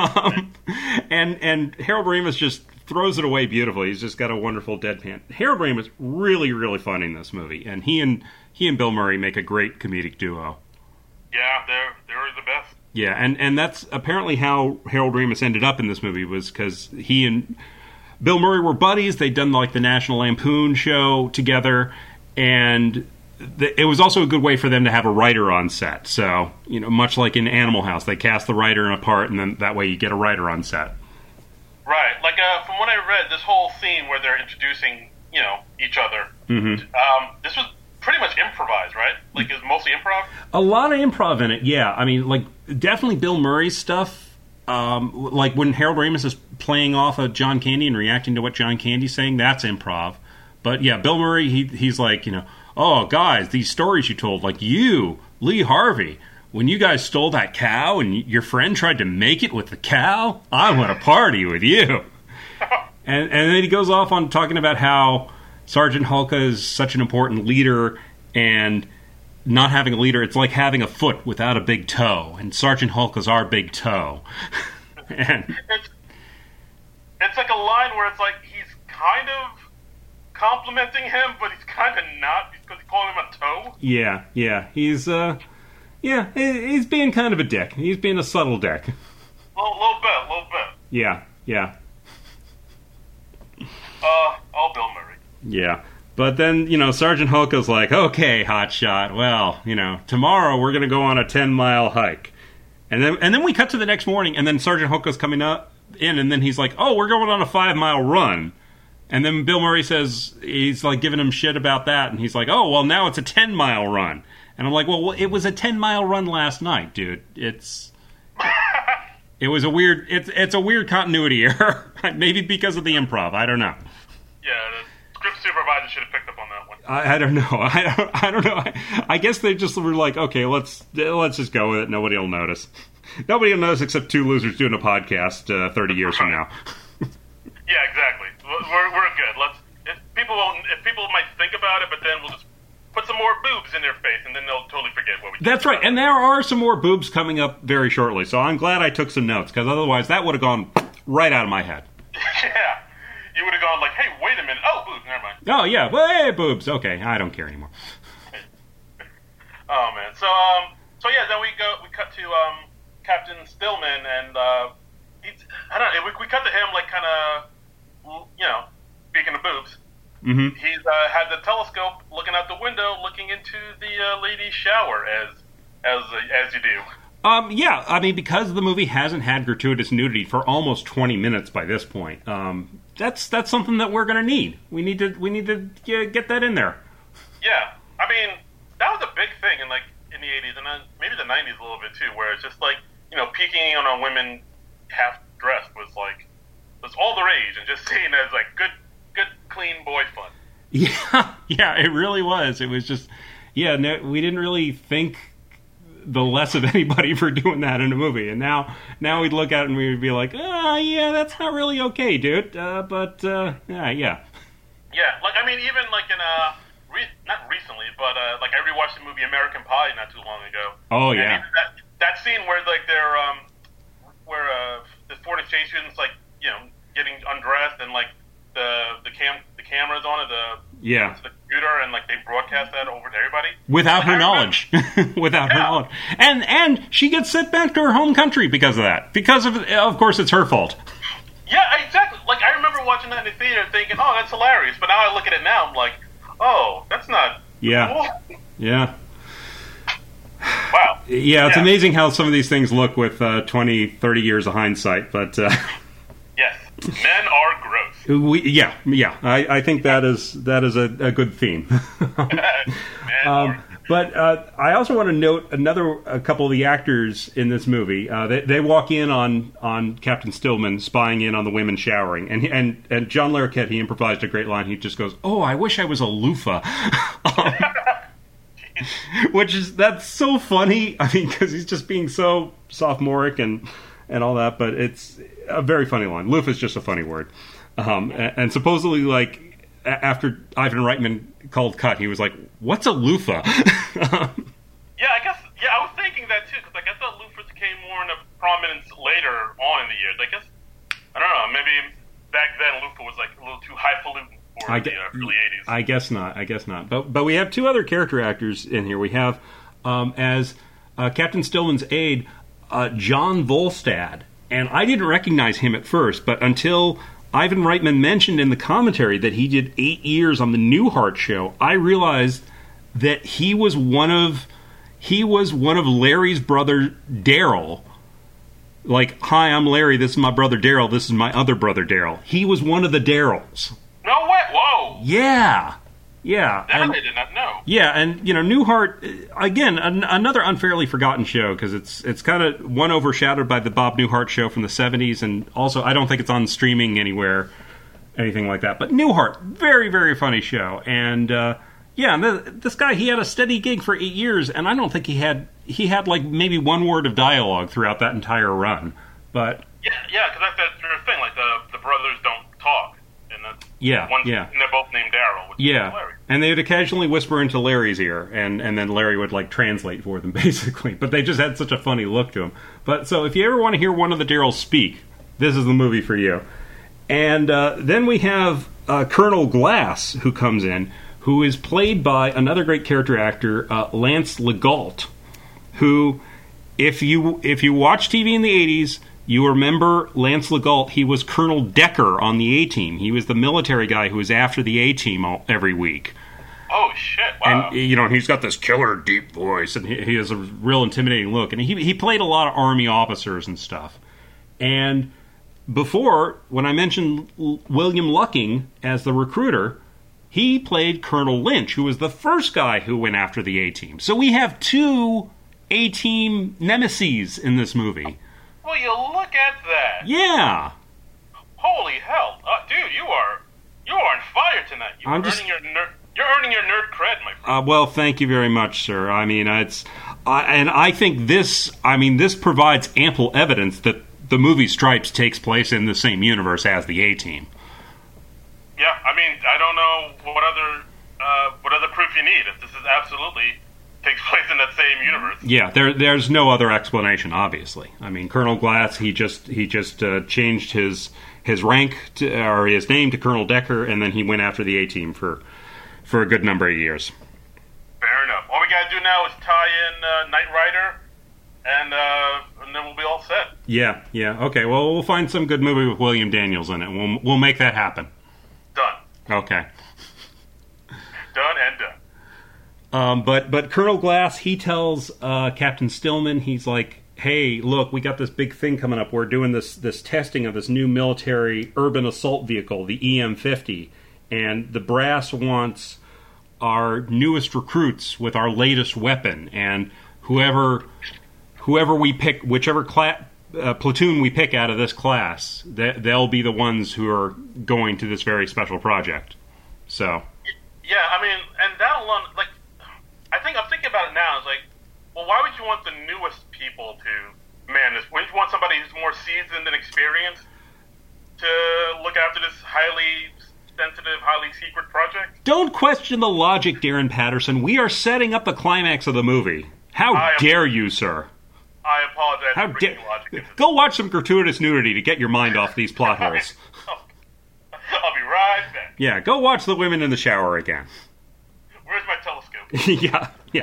And Harold Ramis just throws it away beautifully. He's just got a wonderful deadpan. Harold Ramis really, really funny in this movie, and he and Bill Murray make a great comedic duo. Yeah, they're the best. Yeah, and that's apparently how Harold Ramis ended up in this movie, was because he and Bill Murray were buddies. They'd done like the National Lampoon show together, and it was also a good way for them to have a writer on set. So, much like in Animal House, they cast the writer in a part, and then that way you get a writer on set. Right. Like, from what I read, this whole scene where they're introducing, each other, this was pretty much improvised, right? Like, it's mostly improv? A lot of improv in it, yeah. I mean, like, definitely Bill Murray's stuff. Like, when Harold Ramis is playing off of John Candy and reacting to what John Candy's saying, that's improv. But, yeah, Bill Murray, he's like, oh, guys, these stories you told, like you, Lee Harvey, when you guys stole that cow and your friend tried to make it with the cow, I want to party with you. And then he goes off on talking about how Sergeant Hulka is such an important leader, and not having a leader, it's like having a foot without a big toe, and Sergeant Hulka's our big toe. And it's like a line where it's like he's kind of complimenting him, but he's kind of not, because he's calling him a toe. Yeah, he's being kind of a dick. He's being a subtle dick. Little bit. Yeah. All Bill Murray. Yeah. But then, Sergeant Hulka's like, okay, hotshot, well, tomorrow we're going to go on a 10-mile hike. And then we cut to the next morning, and then Sergeant Hulka's coming in, and then he's like, oh, we're going on a 5-mile run. And then Bill Murray says, he's like giving him shit about that, and he's like, oh, well, now it's a 10-mile run. And I'm like, well, it was a 10-mile run last night, dude. It's a weird continuity error. Maybe because of the improv. I don't know. Yeah, the script supervisor should have picked up on that one. I don't know. I don't know. I guess they just were like, okay, let's just go with it. Nobody will notice. Nobody will notice except two losers doing a podcast 30 years from now. Yeah, exactly. We're good. If people might think about it, but then we'll just put some more boobs in their face, and then they'll totally forget what we did. That's right, and there are some more boobs coming up very shortly, so I'm glad I took some notes, because otherwise that would have gone right out of my head. Yeah, you would have gone like, hey, wait a minute, oh, boobs, never mind. Oh, yeah, well, hey, boobs, okay, I don't care anymore. Oh, man, so yeah, then we cut to Captain Stillman, and I don't know, we cut to him, like, kind of, speaking of boobs. Mm-hmm. He's had the telescope looking out the window, looking into the ladies' shower, as you do. Yeah, I mean, because the movie hasn't had gratuitous nudity for almost 20 minutes by this point, that's something that we're going to need. We need to get that in there. Yeah, I mean, that was a big thing in the 80s and maybe the 90s a little bit too, where it's just like, peeking on women half dressed was all the rage, and just seen as like good clean boy fun. Yeah, it really was. It was just, no, we didn't really think the less of anybody for doing that in a movie. And now we'd look at it and we would be like, yeah, that's not really okay, dude. Yeah. Yeah, like, I mean, even like in, not recently, but like I rewatched the movie American Pie not too long ago. Oh, yeah. That scene where like they're, where the Florida station's like, getting undressed, and like the camera's on it, the computer, and like they broadcast that over to everybody without her knowledge. Without her knowledge, and she gets sent back to her home country because of that. Because of course, it's her fault. Yeah, exactly. Like, I remember watching that in the theater, thinking, "Oh, that's hilarious," but now I look at it now, I'm like, "Oh, that's not." Yeah. Cool. Yeah. Wow. Yeah, it's amazing how some of these things look with 20, 30 years of hindsight, but... Yes, men are gross. I think that is a good theme. But I also want to note a couple of the actors in this movie. They walk in on Captain Stillman spying in on the women showering, and John Larroquette, he improvised a great line. He just goes, "Oh, I wish I was a loofah," that's so funny. I mean, because he's just being so sophomoric and all that, but it's a very funny line. Loofah is just a funny word, and supposedly like. After Ivan Reitman called cut, he was like, "What's a loofah?" I was thinking that too, because I guess that loofahs came more into prominence later on in the years. I guess, I don't know, maybe back then loofah was like a little too highfalutin for the early 80s. I guess not. But we have two other character actors in here. We have, as Captain Stillman's aide, John Volstad. And I didn't recognize him at first, but until... Ivan Reitman mentioned in the commentary that he did 8 years on the Newhart show. I realized that he was one of Larry's brother Daryl. Like, hi, I'm Larry. This is my brother Daryl. This is my other brother Daryl. He was one of the Daryls. No way! Whoa! Yeah. That I did not know. Yeah, and Newhart, again, another unfairly forgotten show because it's kind of one overshadowed by the Bob Newhart show from the 70s, and also I don't think it's on streaming anywhere, anything like that. But Newhart, very, very funny show, and this guy, he had a steady gig for 8 years, and I don't think he had like maybe one word of dialogue throughout that entire run. But because that's their thing, like the brothers don't talk. And that's and they're both named Daryl, which is hilarious. And they would occasionally whisper into Larry's ear, and then Larry would like translate for them, basically. But they just had such a funny look to them. But so if you ever want to hear one of the Daryls speak, this is the movie for you. And then we have Colonel Glass, who comes in, who is played by another great character actor, Lance Legault, who, if you watch TV in the 80s, you remember Lance Legault. He was Colonel Decker on the A-Team. He was the military guy who was after the A-Team every week. Oh, shit, wow. And, he's got this killer deep voice, and he has a real intimidating look. And he played a lot of Army officers and stuff. And before, when I mentioned William Lucking as the recruiter, he played Colonel Lynch, who was the first guy who went after the A-Team. So we have two A-Team nemeses in this movie. Well, you look at that. Yeah. Holy hell, dude! You are on fire tonight. You're earning your nerd cred, my friend. Well, thank you very much, sir. I mean, and I think this provides ample evidence that the movie Stripes takes place in the same universe as the A-Team. Yeah, I mean, I don't know what other proof you need. If this is absolutely takes place in that same universe. Yeah, there's no other explanation, obviously. I mean, Colonel Glass, he just changed his rank or his name to Colonel Decker, and then he went after the A-Team for a good number of years. Fair enough. All we gotta do now is tie in Knight Rider, and then we'll be all set. Yeah. Okay. Well, we'll find some good movie with William Daniels in it. We'll make that happen. Done. Okay. Done and done. But Colonel Glass, he tells Captain Stillman, he's like, hey, look, we got this big thing coming up. We're doing this testing of this new military urban assault vehicle, the EM-50, and the brass wants our newest recruits with our latest weapon, and whoever we pick, whichever platoon we pick out of this class, they'll be the ones who are going to this very special project. So. Yeah, I mean, and that alone, like, I'm thinking about it now. It's like, well, why would you want the newest people to man this? Wouldn't you want somebody who's more seasoned and experienced to look after this highly sensitive, highly secret project? Don't question the logic, Darren Patterson. We are setting up the climax of the movie. How dare you, sir? I apologize for bringing logic. Go watch some gratuitous nudity to get your mind off these plot holes. I'll be right back. Yeah, go watch the women in the shower again. Where's my telescope? Yeah.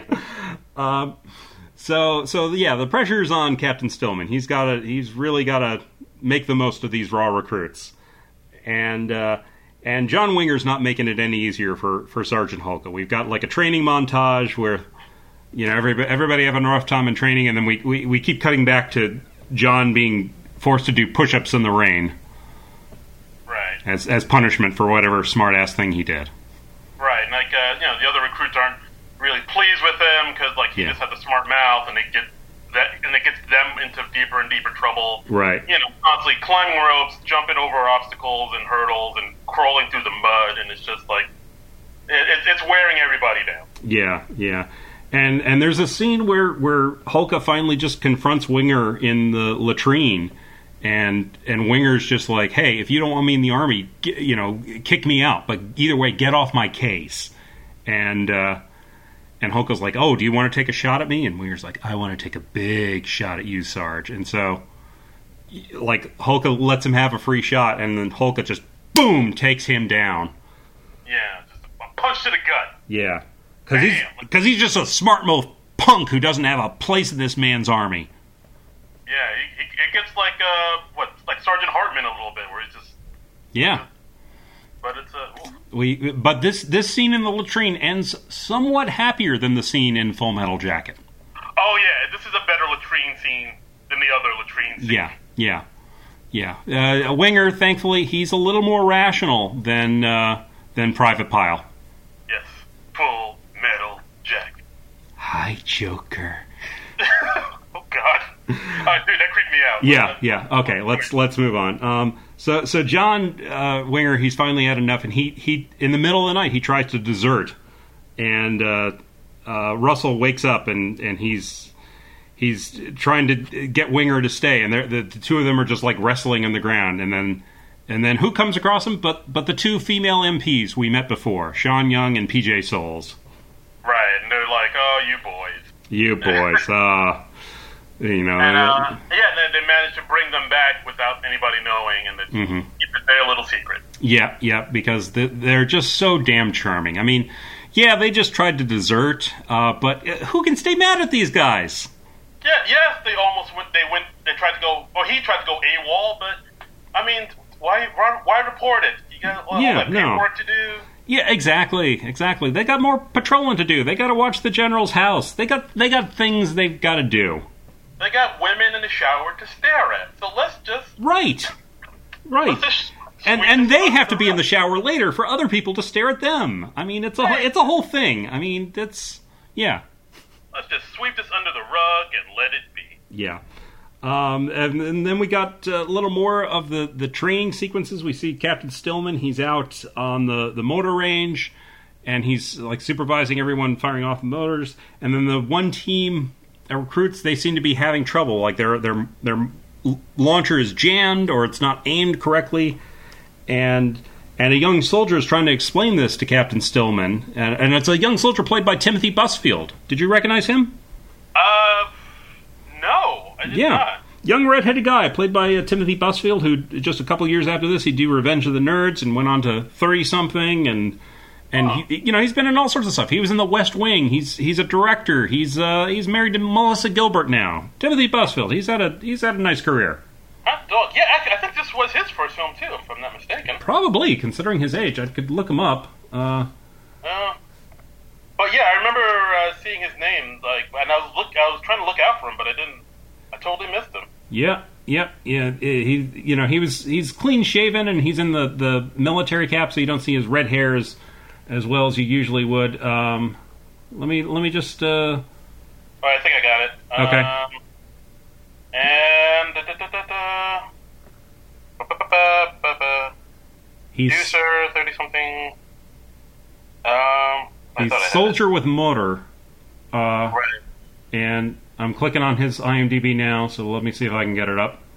So yeah, the pressure's on Captain Stillman. He's really gotta make the most of these raw recruits, and John Winger's not making it any easier for Sergeant Hulka. We've got like a training montage where everybody having a rough time in training, and then we keep cutting back to John being forced to do push-ups in the rain. Right. As punishment for whatever smart-ass thing he did. Right, and the other recruits aren't really pleased with him because he just had the smart mouth, and it gets them into deeper and deeper trouble. Right. Constantly climbing ropes, jumping over obstacles and hurdles, and crawling through the mud, and it's just it's wearing everybody down. Yeah. And there's a scene where Hulka finally just confronts Winger in the latrine, and Winger's just like, hey, if you don't want me in the army, kick me out, but either way, get off my case. And Hulka's like, oh, do you want to take a shot at me? And Winger's like, I want to take a big shot at you, Sarge. And so, Hulka lets him have a free shot, and then Hulka just, boom, takes him down. Yeah, just a punch to the gut. Yeah. Because he's just a smart-mouthed punk who doesn't have a place in this man's army. Yeah, it gets like Sergeant Hartman a little bit, where he's just... Yeah. But it's But this scene in the latrine ends somewhat happier than the scene in Full Metal Jacket. Oh yeah, this is a better latrine scene than the other latrine scene. Yeah. Winger, thankfully, he's a little more rational than Private Pile. Yes, Full Metal Jacket. Hi, Joker. Oh God, dude, that creeped me out. Yeah. Okay, let's move on. So John Winger, he's finally had enough, and he in the middle of the night he tries to desert, and Russell wakes up and he's trying to get Winger to stay, and the two of them are just wrestling on the ground, and then who comes across them but the two female MPs we met before, Sean Young and PJ Souls. Right, and they're like, oh, you boys, And they managed to bring them back without anybody knowing, and keep it their little secret. Yeah, because they're just so damn charming. I mean, yeah, they just tried to desert, but who can stay mad at these guys? Yeah, yes, they almost went. They tried to go. Well, he tried to go AWOL, but I mean, why report it? You got all that paperwork to do. Yeah, exactly. They got more patrolling to do. They got to watch the general's house. They got things they've got to do. They got women in the shower to stare at. So let's just... Right. And they have to be in the shower later for other people to stare at them. I mean, it's a whole thing. I mean, yeah. Let's just sweep this under the rug and let it be. Yeah. And then we got a little more of the training sequences. We see Captain Stillman. He's out on the motor range, and he's supervising everyone firing off the motors. And then the one team... recruits, they seem to be having trouble. Their launcher is jammed, or it's not aimed correctly, and a young soldier is trying to explain this to Captain Stillman, and it's a young soldier played by Timothy Busfield. Did you recognize him? No, I did not. Young redheaded guy played by Timothy Busfield, who just a couple years after this he'd do Revenge of the Nerds and went on to 30-something and. And he's been in all sorts of stuff. He was in The West Wing. He's a director. He's married to Melissa Gilbert now. Timothy Busfield. He's had a nice career. Yeah, actually, I think this was his first film too, if I'm not mistaken. Probably, considering his age. I could look him up. But yeah, I remember seeing his name. And I was trying to look out for him, but I didn't. I totally missed him. Yeah. He's clean shaven, and he's in the military cap, so you don't see his red hairs as well as you usually would. Let me just... Oh, I think I got it. Okay. He's... Producer, 30-something... he's Soldier with Motor. Right. And I'm clicking on his IMDb now, so let me see if I can get it up.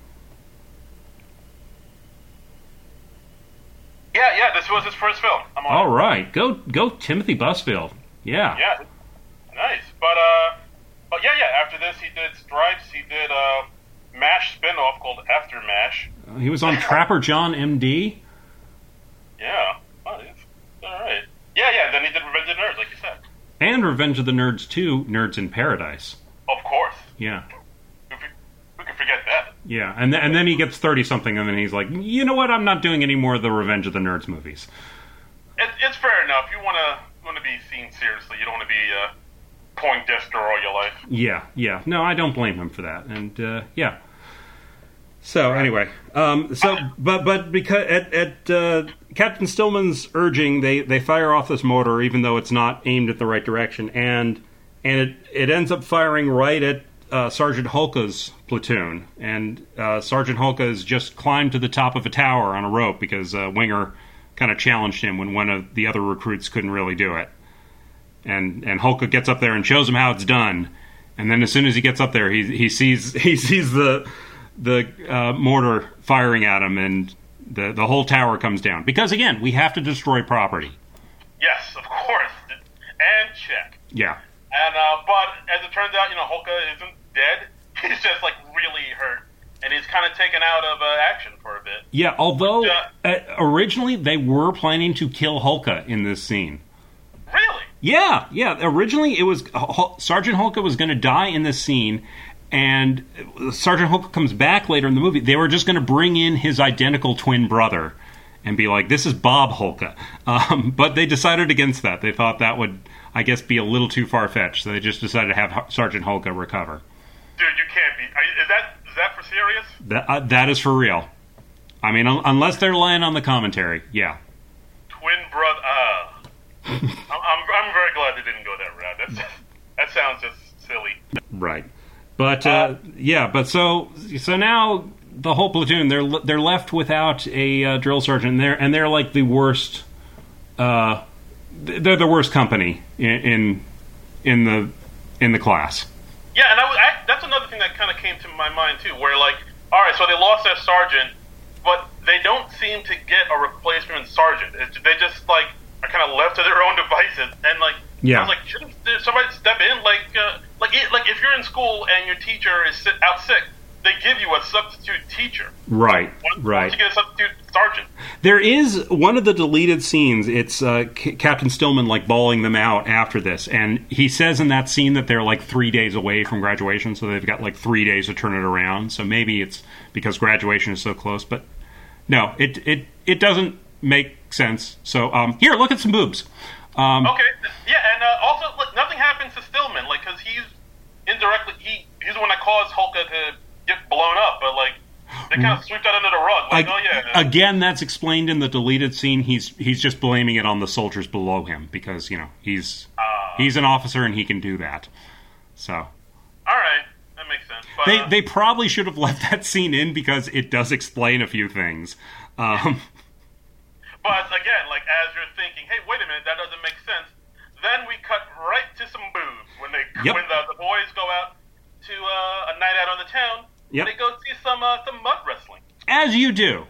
Yeah, this was his first film. All right, go Timothy Busfield. Yeah. Yeah, nice. But yeah. After this, he did Stripes. He did a MASH spinoff called After MASH. He was on Trapper John M.D. Yeah. Oh, all right. Yeah. Then he did Revenge of the Nerds, like you said. And Revenge of the Nerds 2, Nerds in Paradise. Of course. Yeah. Who can forget that? Yeah, and then he gets 30-something, and then he's like, you know what? I'm not doing any more of the Revenge of the Nerds movies. It's fair enough. You want to be seen seriously. You don't want to be Poindexter all your life. Yeah. No, I don't blame him for that. And yeah. So anyway, but because at Captain Stillman's urging, they fire off this mortar, even though it's not aimed at the right direction, and it ends up firing right at Sergeant Hulka's platoon, and Sergeant Hulka has just climbed to the top of a tower on a rope because Winger kind of challenged him when one of the other recruits couldn't really do it. And Hulka gets up there and shows him how it's done. And then as soon as he gets up there, he sees the mortar firing at him, and the whole tower comes down. Because again, we have to destroy property. Yes, of course, and check. Yeah. And but as it turns out, Hulka isn't dead. He's just like really hurt, and he's kind of taken out of action for a bit. Yeah. Although originally they were planning to kill Hulka in this scene. Really? Yeah. Originally, it was Sergeant Hulka was going to die in this scene, and Sergeant Hulka comes back later in the movie. They were just going to bring in his identical twin brother and be like, "This is Bob Hulka," but they decided against that. They thought that would, I guess, be a little too far fetched. So they just decided to have Sergeant Hulka recover. Dude, you can't be. Is that for serious? That is for real. I mean, unless they're lying on the commentary, yeah. Twin brother. I'm very glad they didn't go that route. That sounds just silly. Right, but but so now the whole platoon they're left without a drill sergeant, and they're like the worst. They're the worst company in the class. Yeah, and that's another thing that kind of came to my mind too, where like, all right, so they lost their sergeant, but they don't seem to get a replacement sergeant. They just like are kind of left to their own devices, and like, I was like, shouldn't somebody step in? Like if you're in school and your teacher is out sick, they give you a substitute teacher. Right. Once you get a substitute sergeant. There is one of the deleted scenes. It's Captain Stillman like bawling them out after this, and he says in that scene that they're like 3 days away from graduation, so they've got like 3 days to turn it around. So maybe it's because graduation is so close, but no, it doesn't make sense. So here, look at some boobs. Okay, yeah, and also like nothing happens to Stillman, like because he's indirectly he's the one that caused Hulka to get blown up, but like they kind of sweep that under the rug. Like, oh yeah. Again, that's explained in the deleted scene. He's just blaming it on the soldiers below him because he's an officer and he can do that. So. All right, that makes sense. But, they probably should have left that scene in because it does explain a few things. But again, like as you're thinking, hey, wait a minute, that doesn't make sense. Then we cut right to some boobs when the boys go out to a night out on the town. Yep. They go see some mud wrestling. As you do.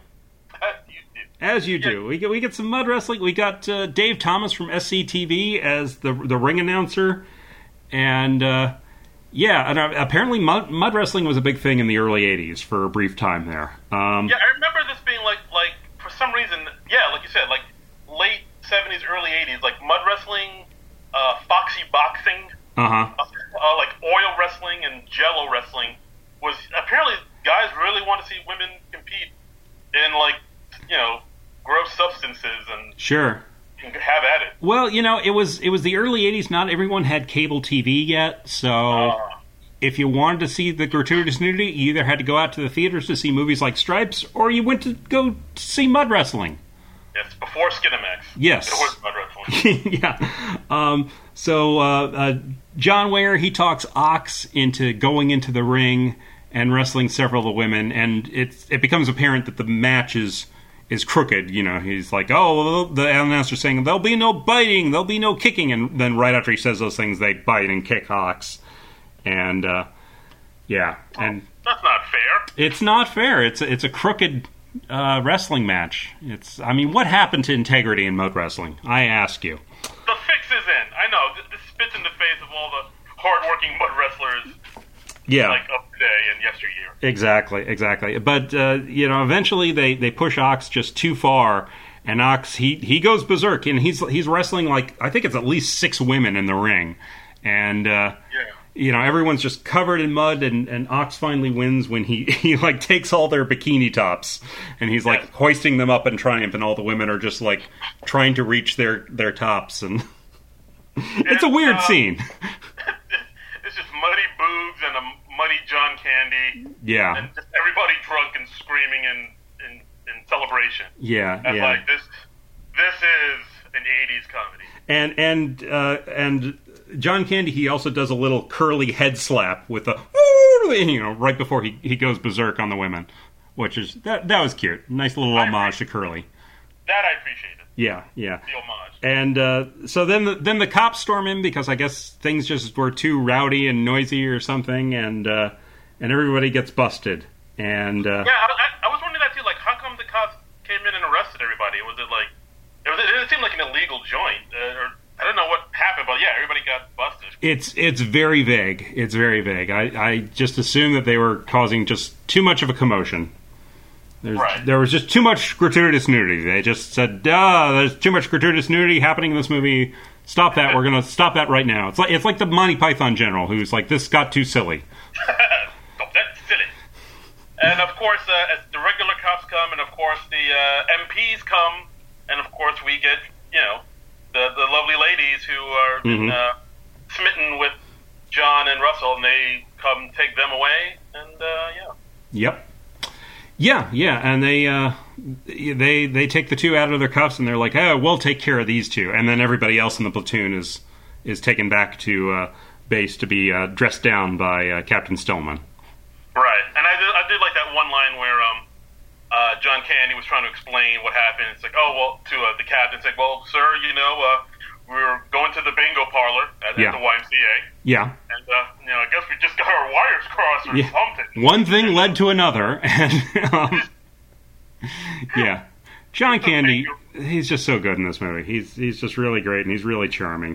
As you do. We get some mud wrestling. We got Dave Thomas from SCTV as the ring announcer, and and apparently mud wrestling was a big thing in the early '80s for a brief time there. I remember this being like for some reason, like you said, like late '70s, early '80s, like mud wrestling, foxy boxing, like oil wrestling and Jello wrestling was apparently guys really want to see women compete in like gross substances and sure have at it. Well, it was the early '80s. Not everyone had cable TV yet, so if you wanted to see the gratuitous nudity, you either had to go out to the theaters to see movies like Stripes, or you went to go see mud wrestling. Yes, before Skinamax. Yes. It was mud wrestling. Yeah. So John Winger, he talks Ox into going into the ring and wrestling several of the women, and it becomes apparent that the match is crooked. He's like, the announcer's saying, there'll be no biting, there'll be no kicking, and then right after he says those things, they bite and kick Ox. And, and... That's not fair. It's not fair. It's a crooked wrestling match. What happened to integrity in mud wrestling? I ask you. The fix is in. I know. This spits in the face of all the hard-working mud wrestlers. Yeah. Like of today and yesteryear. Exactly. But, eventually they push Ox just too far, and Ox, he goes berserk, and he's wrestling like, I think it's at least 6 women in the ring. And, everyone's just covered in mud, and Ox finally wins when he like takes all their bikini tops, and he's like hoisting them up in triumph, and all the women are just like trying to reach their tops, and it's a weird scene. bloody John Candy. Yeah. And just everybody drunk and screaming in celebration. Yeah. And yeah. like this is an 80s comedy. And John Candy, he also does a little curly head slap with the right before he goes berserk on the women, which is that was cute. Nice little homage to Curly. That I appreciated. Yeah. The homage. And so then the cops storm in because I guess things just were too rowdy and noisy or something, and everybody gets busted. And I was wondering that too. Like, how come the cops came in and arrested everybody? Was it like it seemed like an illegal joint, or I don't know what happened, but yeah, everybody got busted. It's very vague. It's very vague. I just assume that they were causing just too much of a commotion. There was just too much gratuitous nudity. They just said, there's too much gratuitous nudity happening in this movie. Stop that. We're going to stop that right now. It's like the Monty Python general who's like, this got too silly. Stop that silly. And of course, as the regular cops come, and of course the MPs come, and of course we get, the lovely ladies who are smitten with John and Russell, and they come take them away, and Yep. Yeah, and they take the two out of their cuffs, and they're like, "Oh, we'll take care of these two," and then everybody else in the platoon is taken back to base to be dressed down by Captain Stillman. Right, and I did like that one line where John Candy was trying to explain what happened. It's like, to the captain, it's like, well, sir, we were going to the bingo parlor at the YMCA. Yeah. And, I guess we just got our wires crossed or something. One thing led to another. And, yeah. John Candy, he's just so good in this movie. He's just really great, and he's really charming.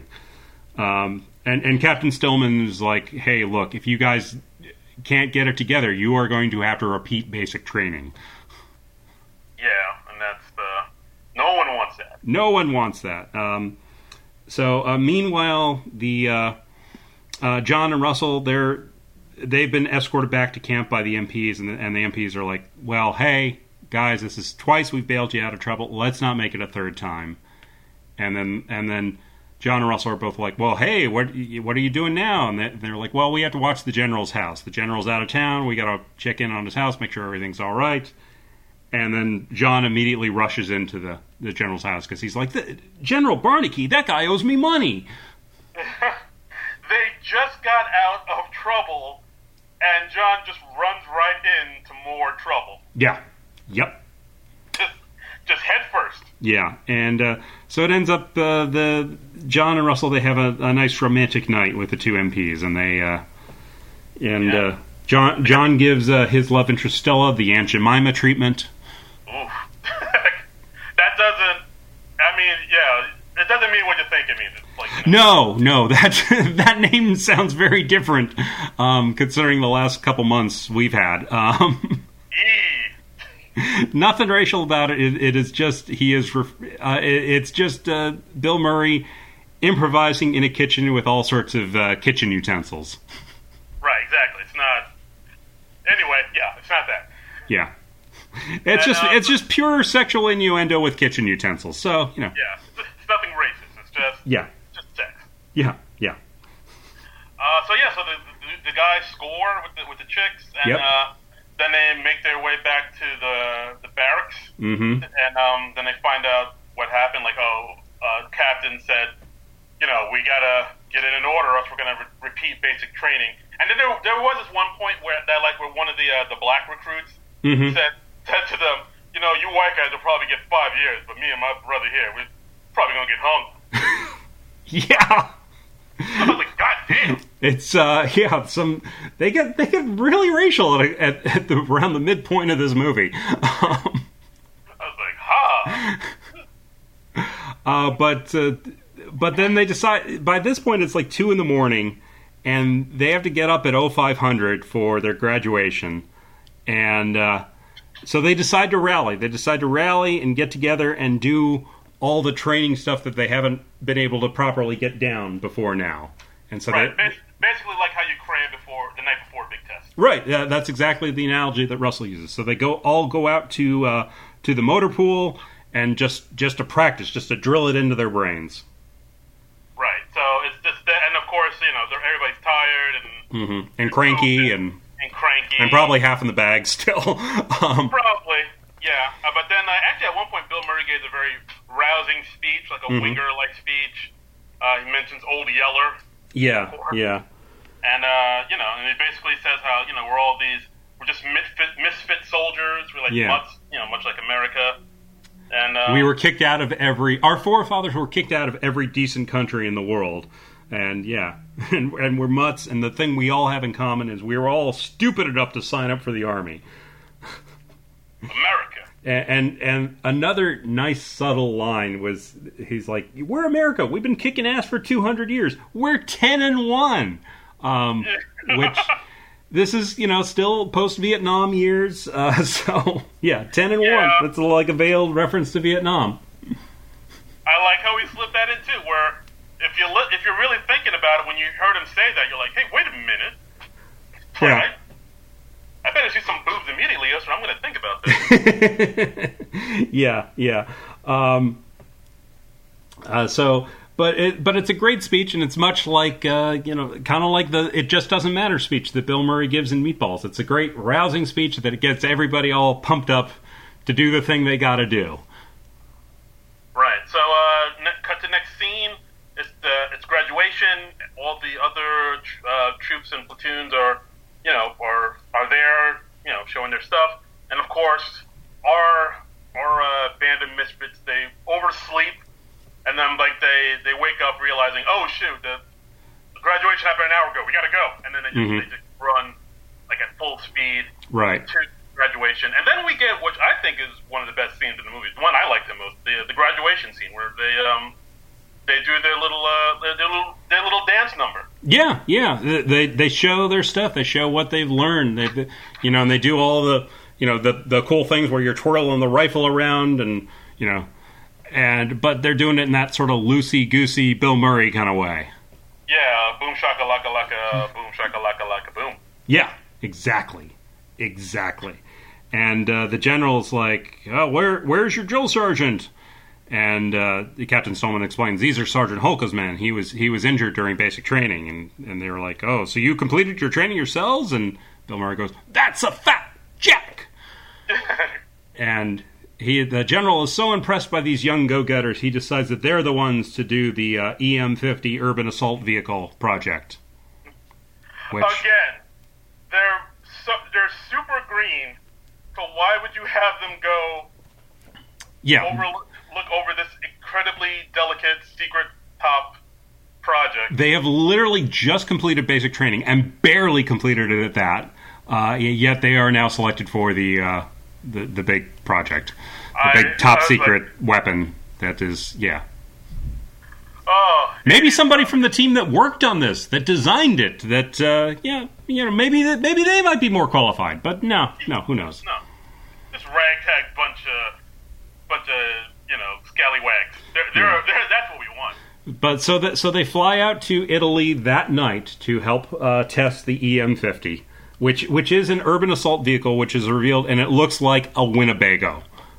And Captain Stillman is like, hey, look, if you guys can't get it together, you are going to have to repeat basic training. Yeah, and that's no one wants that. No one wants that. So meanwhile, the John and Russell, they've been escorted back to camp by the MPs, and the MPs are like, well, hey, guys, this is twice we've bailed you out of trouble. Let's not make it a third time. And then John and Russell are both like, well, hey, what are you doing now? And they're like, well, we have to watch the general's house. The general's out of town. We got to check in on his house, make sure everything's all right. And then John immediately rushes into the general's house because he's like, General Barnaky, that guy owes me money. They just got out of trouble, and John just runs right into more trouble. Yeah. Yep. Just head first. Yeah, and so it ends up the John and Russell, they have a nice romantic night with the two MPs, and John gives his love interest Stella the Aunt Jemima treatment. Oof. That doesn't. I mean, yeah, it doesn't mean what you think it means. It's like, No, that name sounds very different, considering the last couple months we've had. Nothing racial about it. It is just it's just Bill Murray improvising in a kitchen with all sorts of kitchen utensils. Right, exactly. It's not. Anyway, yeah, it's not that. Yeah, it's just pure sexual innuendo with kitchen utensils. So Yeah, it's nothing racist. It's just sex. Yeah. So the guys score with the chicks, and then they make their way back to the barracks, and then they find out what happened. Like, captain said, we gotta get it in order, or else we're gonna repeat basic training. And then there was this one point where one of the black recruits said to them, you white guys will probably get 5 years, but me and my brother here, we're probably gonna get hung. Yeah. I was like, God damn. It's they get really racial at around the midpoint of this movie. I was like, But then they decide, by this point it's like 2 a.m, and they have to get up at 0500 for their graduation, and so they decide to rally. They decide to rally and get together and do all the training stuff that they haven't been able to properly get down before now. And so basically like how you cram the night before a big test. Right, that's exactly the analogy that Russell uses. So they all go out to the motor pool and just to practice, just to drill it into their brains. Right. So it's just, and of course, everybody's tired and and cranky, and cranky. And probably half in the bag still. Probably, yeah. But then, actually, at one point, Bill Murray gave a very rousing speech, like a Winger-like speech. He mentions Old Yeller. Yeah, yeah. And, and he basically says how, we're just misfit soldiers. We're like mutts, much like America. And we were kicked out of our forefathers were kicked out of every decent country in the world. And, yeah, and we're mutts. And the thing we all have in common is we were all stupid enough to sign up for the Army. America. And another nice subtle line was, he's like, we're America. We've been kicking ass for 200 years. We're 10-1. Which, this is, still post-Vietnam years. So, yeah, 10-1. Yeah. That's like a veiled reference to Vietnam. I like how he slipped that in, too, where if you're really thinking about it, when you heard him say that, you're like, hey, wait a minute. Yeah. Right? I better see some boobs immediately, so I'm going to think about this. Yeah. But it's a great speech, and it's much like kind of like the "It Just Doesn't Matter" speech that Bill Murray gives in Meatballs. It's a great rousing speech that it gets everybody all pumped up to do the thing they got to do. Right. So, cut to next scene. It's graduation. All the other troops and platoons are there, showing their stuff. And of course, our band of misfits, they oversleep, and then they wake up realizing, oh shoot, the graduation happened an hour ago. We gotta go. And then they just run like at full speed to graduation. And then we get, which I think is one of the best scenes in the movie, the one I like the most, the graduation scene where they do their little dance number. Yeah. They show their stuff. They show what they've learned. And they do all the the cool things where you're twirling the rifle around, but they're doing it in that sort of loosey goosey Bill Murray kind of way. Yeah, boom shaka laka laka, boom shaka laka laka boom. Yeah, exactly. And the general's like, oh, where's your drill sergeant? And Captain Stallman explains, these are Sergeant Holka's men. He was injured during basic training. And they were like, oh, so you completed your training yourselves? And Bill Murray goes, that's a fat jack! And the general is so impressed by these young go-getters, he decides that they're the ones to do the EM-50 Urban Assault Vehicle project. Which, again, they're super green, so why would you have them go look over this incredibly delicate secret top project? They have literally just completed basic training and barely completed it at that. Yet they are now selected for the big project, the big top secret weapon. That is, maybe somebody from the team that worked on this, that designed it, that maybe they might be more qualified. But no, who knows? No, this ragtag bunch of scallywags. That's what we want. But so they fly out to Italy that night to help test the EM-50, which is an urban assault vehicle, which is revealed, and it looks like a Winnebago.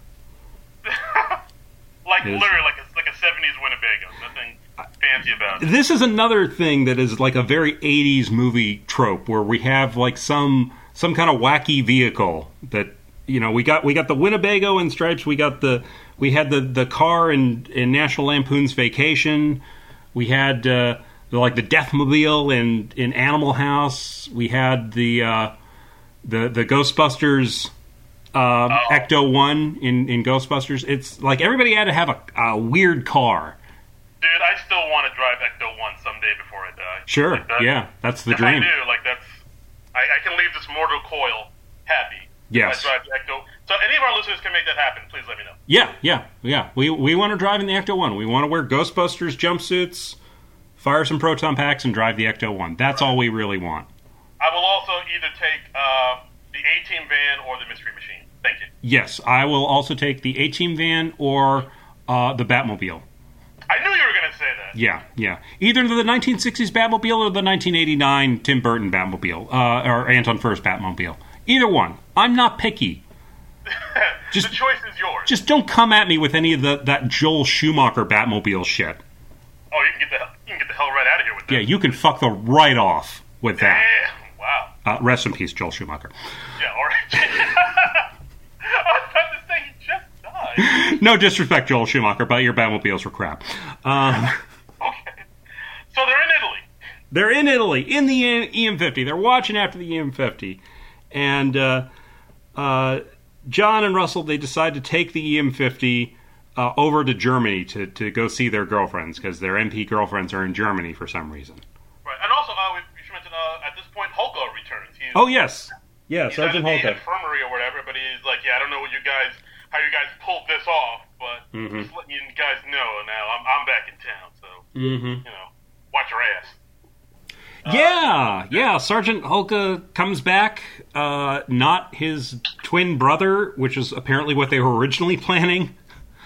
Literally like a 70s Winnebago. Nothing fancy about it. This is another thing that is like a very 80s movie trope, where we have like some kind of wacky vehicle that, we got the Winnebago in Stripes. We had the car in National Lampoon's Vacation. We had the Deathmobile in Animal House. We had the Ghostbusters Ecto-1 in Ghostbusters. It's like everybody had to have a weird car. Dude, I still want to drive Ecto-1 someday before I die. Sure, that's the dream. I do. I can leave this mortal coil happy. Yes. I drive the Ecto. So any of our listeners can make that happen, please let me know. Yeah. We want to drive in the Ecto-1. We want to wear Ghostbusters jumpsuits, fire some proton packs, and drive the Ecto-1. That's all we really want. I will also either take the A-Team van or the Mystery Machine. Thank you. Yes, I will also take the A-Team van or the Batmobile. I knew you were going to say that. Yeah. Either the 1960s Batmobile or the 1989 Tim Burton Batmobile, or Anton Furst Batmobile. Either one. I'm not picky. The choice is yours. Just don't come at me with any of that Joel Schumacher Batmobile shit. Oh, you can get the hell right out of here with that. Yeah, you can fuck the right off with that. Wow. Rest in peace, Joel Schumacher. Yeah, or I was about to say he just died. No disrespect, Joel Schumacher, but your Batmobiles were crap. Okay. So they're in Italy. They're in Italy, in the EM50. They're watching after the EM50. And John and Russell, they decide to take the EM50 over to Germany to go see their girlfriends, because their MP girlfriends are in Germany for some reason. Right. And also, we should mention, at this point, Holka returns. Oh, yes. Yeah, he's Sergeant at the Holka. infirmary or whatever, but he's like, yeah, I don't know how you guys pulled this off, but just letting you guys know now, I'm back in town, so, you know, watch your ass. Yeah. Sergeant Holka comes back, not his twin brother, which is apparently what they were originally planning,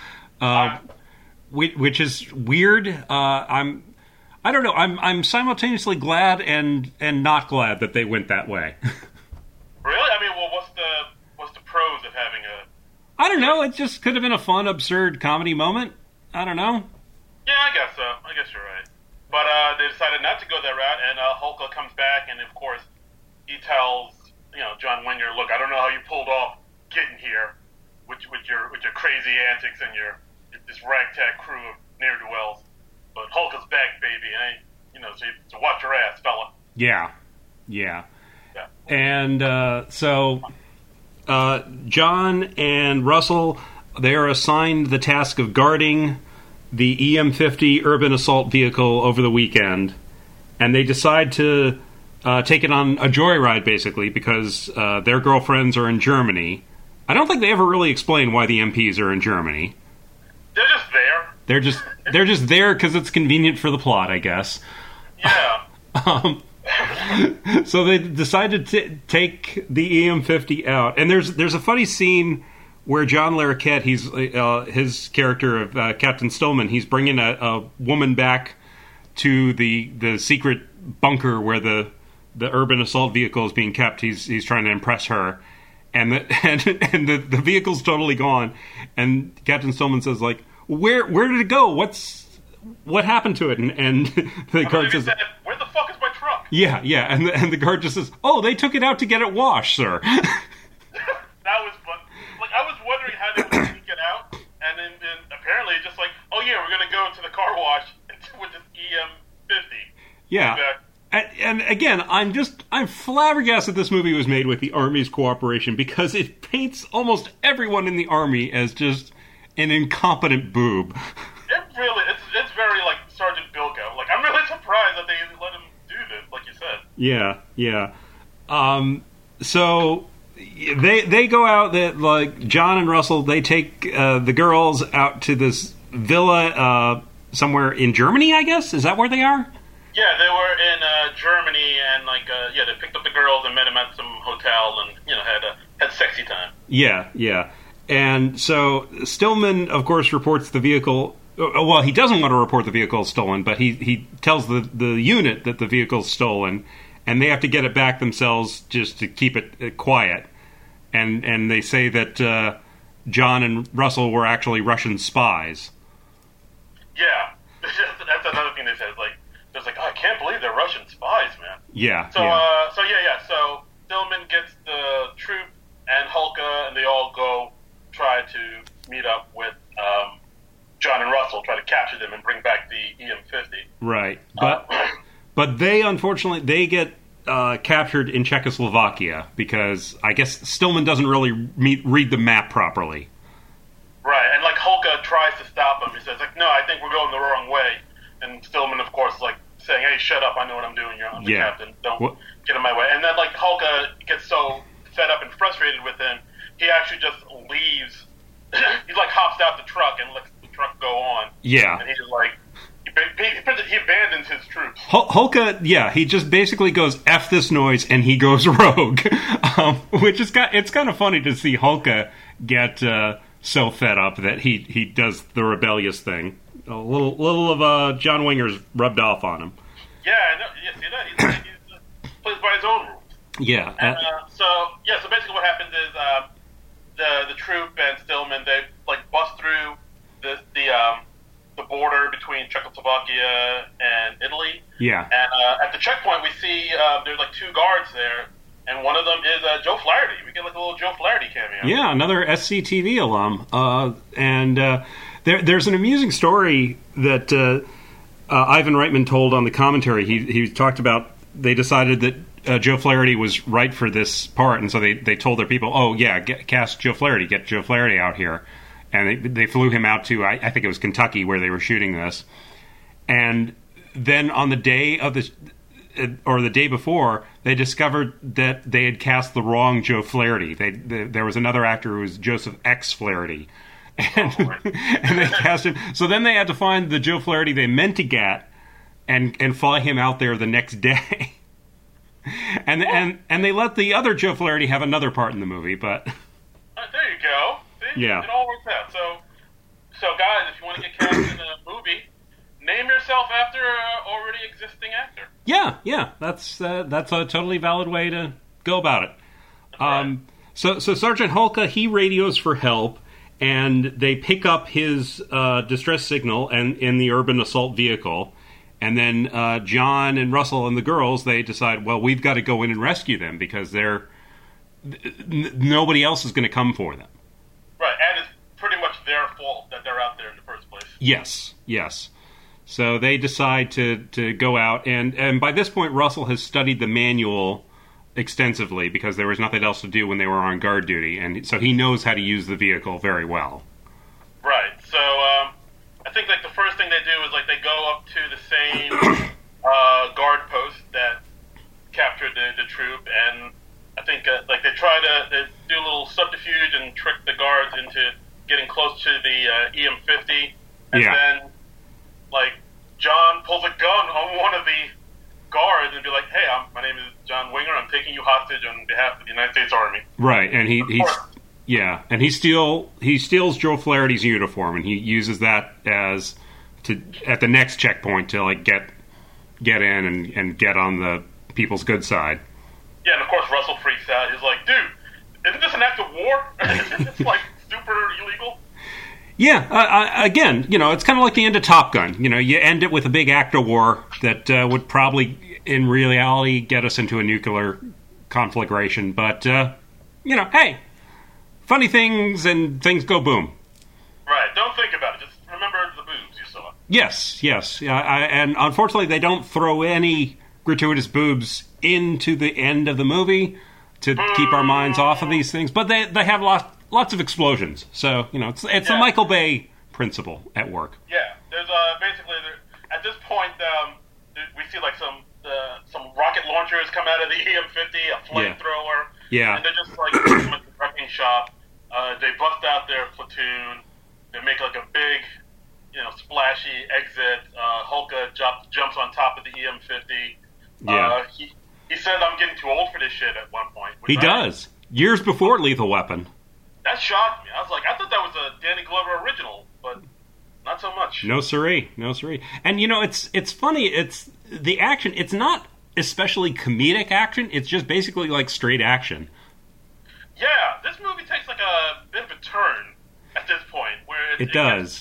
which is weird. I don't know. I'm simultaneously glad and not glad that they went that way. Really? I mean, well, what's the pros of having a? I don't know. It just could have been a fun, absurd comedy moment. I don't know. Yeah, I guess so. I guess you're right. But they decided not to go that route, and Holka comes back, and of course, he tells John Winger, "Look, I don't know how you pulled off getting here with your crazy antics and your this ragtag crew of ne'er-do-wells, but Holka's back, baby, and so watch your ass, fella." Yeah. And so John and Russell, they are assigned the task of guarding the EM50 urban assault vehicle over the weekend, and they decide to take it on a joyride, basically, because their girlfriends are in Germany. I don't think they ever really explain why the MPs are in Germany. They're just there. They're just there because it's convenient for the plot, I guess. Yeah. So they decided to take the EM50 out, and there's a funny scene where John Larroquette, he's his character of Captain Stillman, he's bringing a woman back to the secret bunker where the urban assault vehicle is being kept. He's trying to impress her, and the vehicle's totally gone. And Captain Stillman says, like, where did it go? What happened to it? And the guard says, "Where the fuck is my truck?" Yeah, and the guard just says, "Oh, they took it out to get it washed, sir." That was fun. Like, I was wondering how they would sneak it out, and then apparently just like, "Oh yeah, we're gonna go to the car wash with this EM50." Yeah. And again, I'm flabbergasted this movie was made with the Army's cooperation, because it paints almost everyone in the Army as just an incompetent boob. It really, it's very like Sergeant Bilko. Like, I'm really surprised that they let him do this, like you said. Yeah. So they go out, like John and Russell, they take the girls out to this villa somewhere in Germany, I guess? Is that where they are? Yeah, they were in Germany, and they picked up the girls and met them at some hotel, and had sexy time. Yeah. And so Stillman, of course, reports the vehicle. Well, he doesn't want to report the vehicle stolen, but he tells the unit that the vehicle's stolen, and they have to get it back themselves just to keep it quiet. And they say that John and Russell were actually Russian spies. Yeah, that's another thing they said. I can't believe they're Russian spies, man. Yeah. So Stillman gets the troop and Holka, and they all go try to meet up with John and Russell, try to capture them and bring back the EM50. Right, but they unfortunately get captured in Czechoslovakia, because I guess Stillman doesn't really read the map properly. Right, and Holka tries to stop him. He says, "No, I think we're going the wrong way." And Stillman, of course, saying, "Hey, shut up! I know what I'm doing. I'm the captain. Don't get in my way." And then Holka gets so fed up and frustrated with him, he actually just leaves. He hops out the truck and lets the truck go on. Yeah, and he abandons his troops. Holka, he just basically goes F this noise, and he goes rogue, which is it's kind of funny to see Holka get so fed up that he does the rebellious thing. A little of John Winger's rubbed off on him. Yeah, I know. Yeah, see that? He plays by his own rules. Yeah. And, so basically what happens is the troop and Stillman, they bust through the border between Czechoslovakia and Italy. Yeah. And at the checkpoint, we see there's two guards there, and one of them is Joe Flaherty. We get like a little Joe Flaherty cameo. Yeah, another SCTV alum. There's an amusing story that Ivan Reitman told on the commentary. He talked about they decided that Joe Flaherty was right for this part, and so they told their people, "Oh yeah, cast Joe Flaherty, get Joe Flaherty out here," and they flew him out to I think it was Kentucky where they were shooting this, and then on the day of this. Or the day before, they discovered that they had cast the wrong Joe Flaherty. There was another actor who was Joseph X. Flaherty. And, and they cast him. So then they had to find the Joe Flaherty they meant to get and fly him out there the next day. and they let the other Joe Flaherty have another part in the movie, but... there you go. See? Yeah. It all works out. So guys, if you want to get cast in a movie... Name yourself after an already existing actor. Yeah, that's a totally valid way to go about it. Right. So Sergeant Hulka, he radios for help, and they pick up his distress signal and in the urban assault vehicle, and then John and Russell and the girls, they decide, well, we've got to go in and rescue them because nobody else is going to come for them. Right, and it's pretty much their fault that they're out there in the first place. Yes. So they decide to go out, and by this point, Russell has studied the manual extensively because there was nothing else to do when they were on guard duty, and so he knows how to use the vehicle very well. Right. So I think like the first thing they do is like they go up to the same guard post that captured the troop, and I think like they do a little subterfuge and trick the guards into getting close to the EM-50, and then. Like, John pulls a gun on one of the guards and be like, "Hey, my name is John Winger. I'm taking you hostage on behalf of the United States Army." Right, and he steals Joe Flaherty's uniform, and he uses that at the next checkpoint to like get in and get on the people's good side. Yeah, and of course Russell freaks out. He's like, "Dude, isn't this an act of war? It's like super illegal." Yeah, again, it's kind of like the end of Top Gun. You end it with a big actor war that would probably, in reality, get us into a nuclear conflagration. But, hey, funny things and things go boom. Right, don't think about it. Just remember the boobs you saw. Yes. And unfortunately, they don't throw any gratuitous boobs into the end of the movie to keep our minds off of these things. But they have lots of explosions, so it's a Michael Bay principle at work. Yeah, there's basically at this point we see like some rocket launchers come out of the EM-50, a flamethrower, and they're just like in the wrecking shop. They bust out their platoon. They make like a big, splashy exit. Hulka jumps on top of the EM-50. Yeah. He said, "I'm getting too old for this shit" at one point. He does. Years before Lethal Weapon. That shocked me. I was like, I thought that was a Danny Glover original, but not so much. No siree. And it's funny. It's the action. It's not especially comedic action. It's just basically like straight action. Yeah, this movie takes like a bit of a turn at this point, where it does.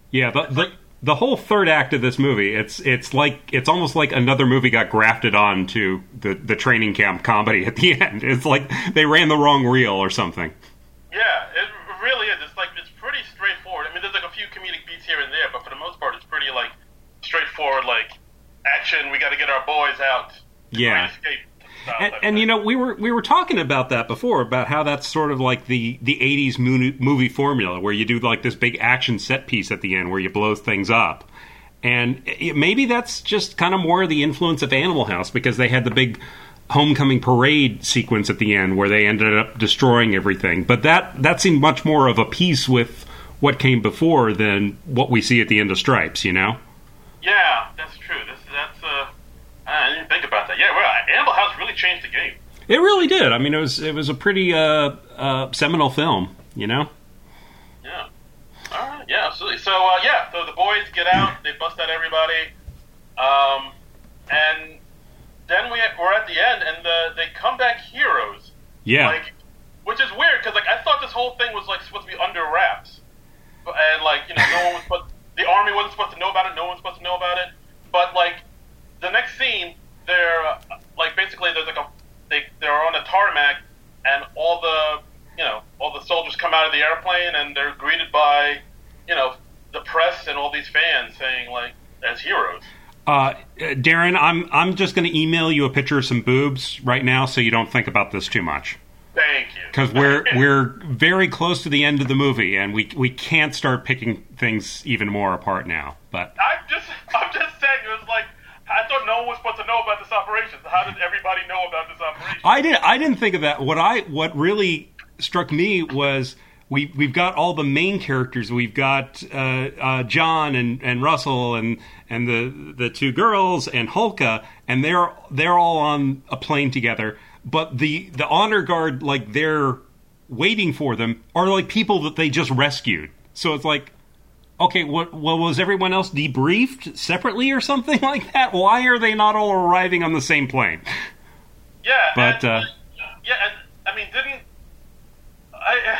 The whole third act of this movie, it's almost like another movie got grafted on to the training camp comedy at the end. It's like they ran the wrong reel or something. Yeah, it really is. It's pretty straightforward. I mean, there's like a few comedic beats here and there, but for the most part, it's pretty like straightforward. Like action, we got to get our boys out. Yeah. And we were talking about that before, about how that's sort of like the 80s movie formula, where you do like this big action set piece at the end where you blow things up. And maybe that's just kind of more the influence of Animal House, because they had the big homecoming parade sequence at the end where they ended up destroying everything. But that seemed much more of a piece with what came before than what we see at the end of Stripes, Yeah, that's true. I didn't think about that. Yeah, well, Animal House really changed the game. It really did. I mean, it was a pretty seminal film, Yeah. All right. Yeah, absolutely. So so the boys get out. They bust out everybody, and then we're at the end, and they come back heroes. Yeah. Which is weird because I thought this whole thing was supposed to be under wraps, and no one was the army wasn't supposed to know about it. No one's supposed to know about it. But the next scene, they're basically there's they're on a of the airplane, and they're greeted by, the press and all these fans saying, like, as heroes. Darren, I'm just going to email you a picture of some boobs right now, so you don't think about this too much. Thank you. Because we're very close to the end of the movie, and we can't start picking things even more apart now. But I'm just saying, it was like, I thought no one was supposed to know about this operation. How did everybody know about this operation? I didn't think of that. What really struck me was we've got all the main characters. We've got John and Russell and the two girls and Hulka, and they're all on a plane together. But the honor guard, like, they're waiting for them, are like people that they just rescued. So it's like, okay, was everyone else debriefed separately or something like that? Why are they not all arriving on the same plane? Yeah, but and I mean, didn't I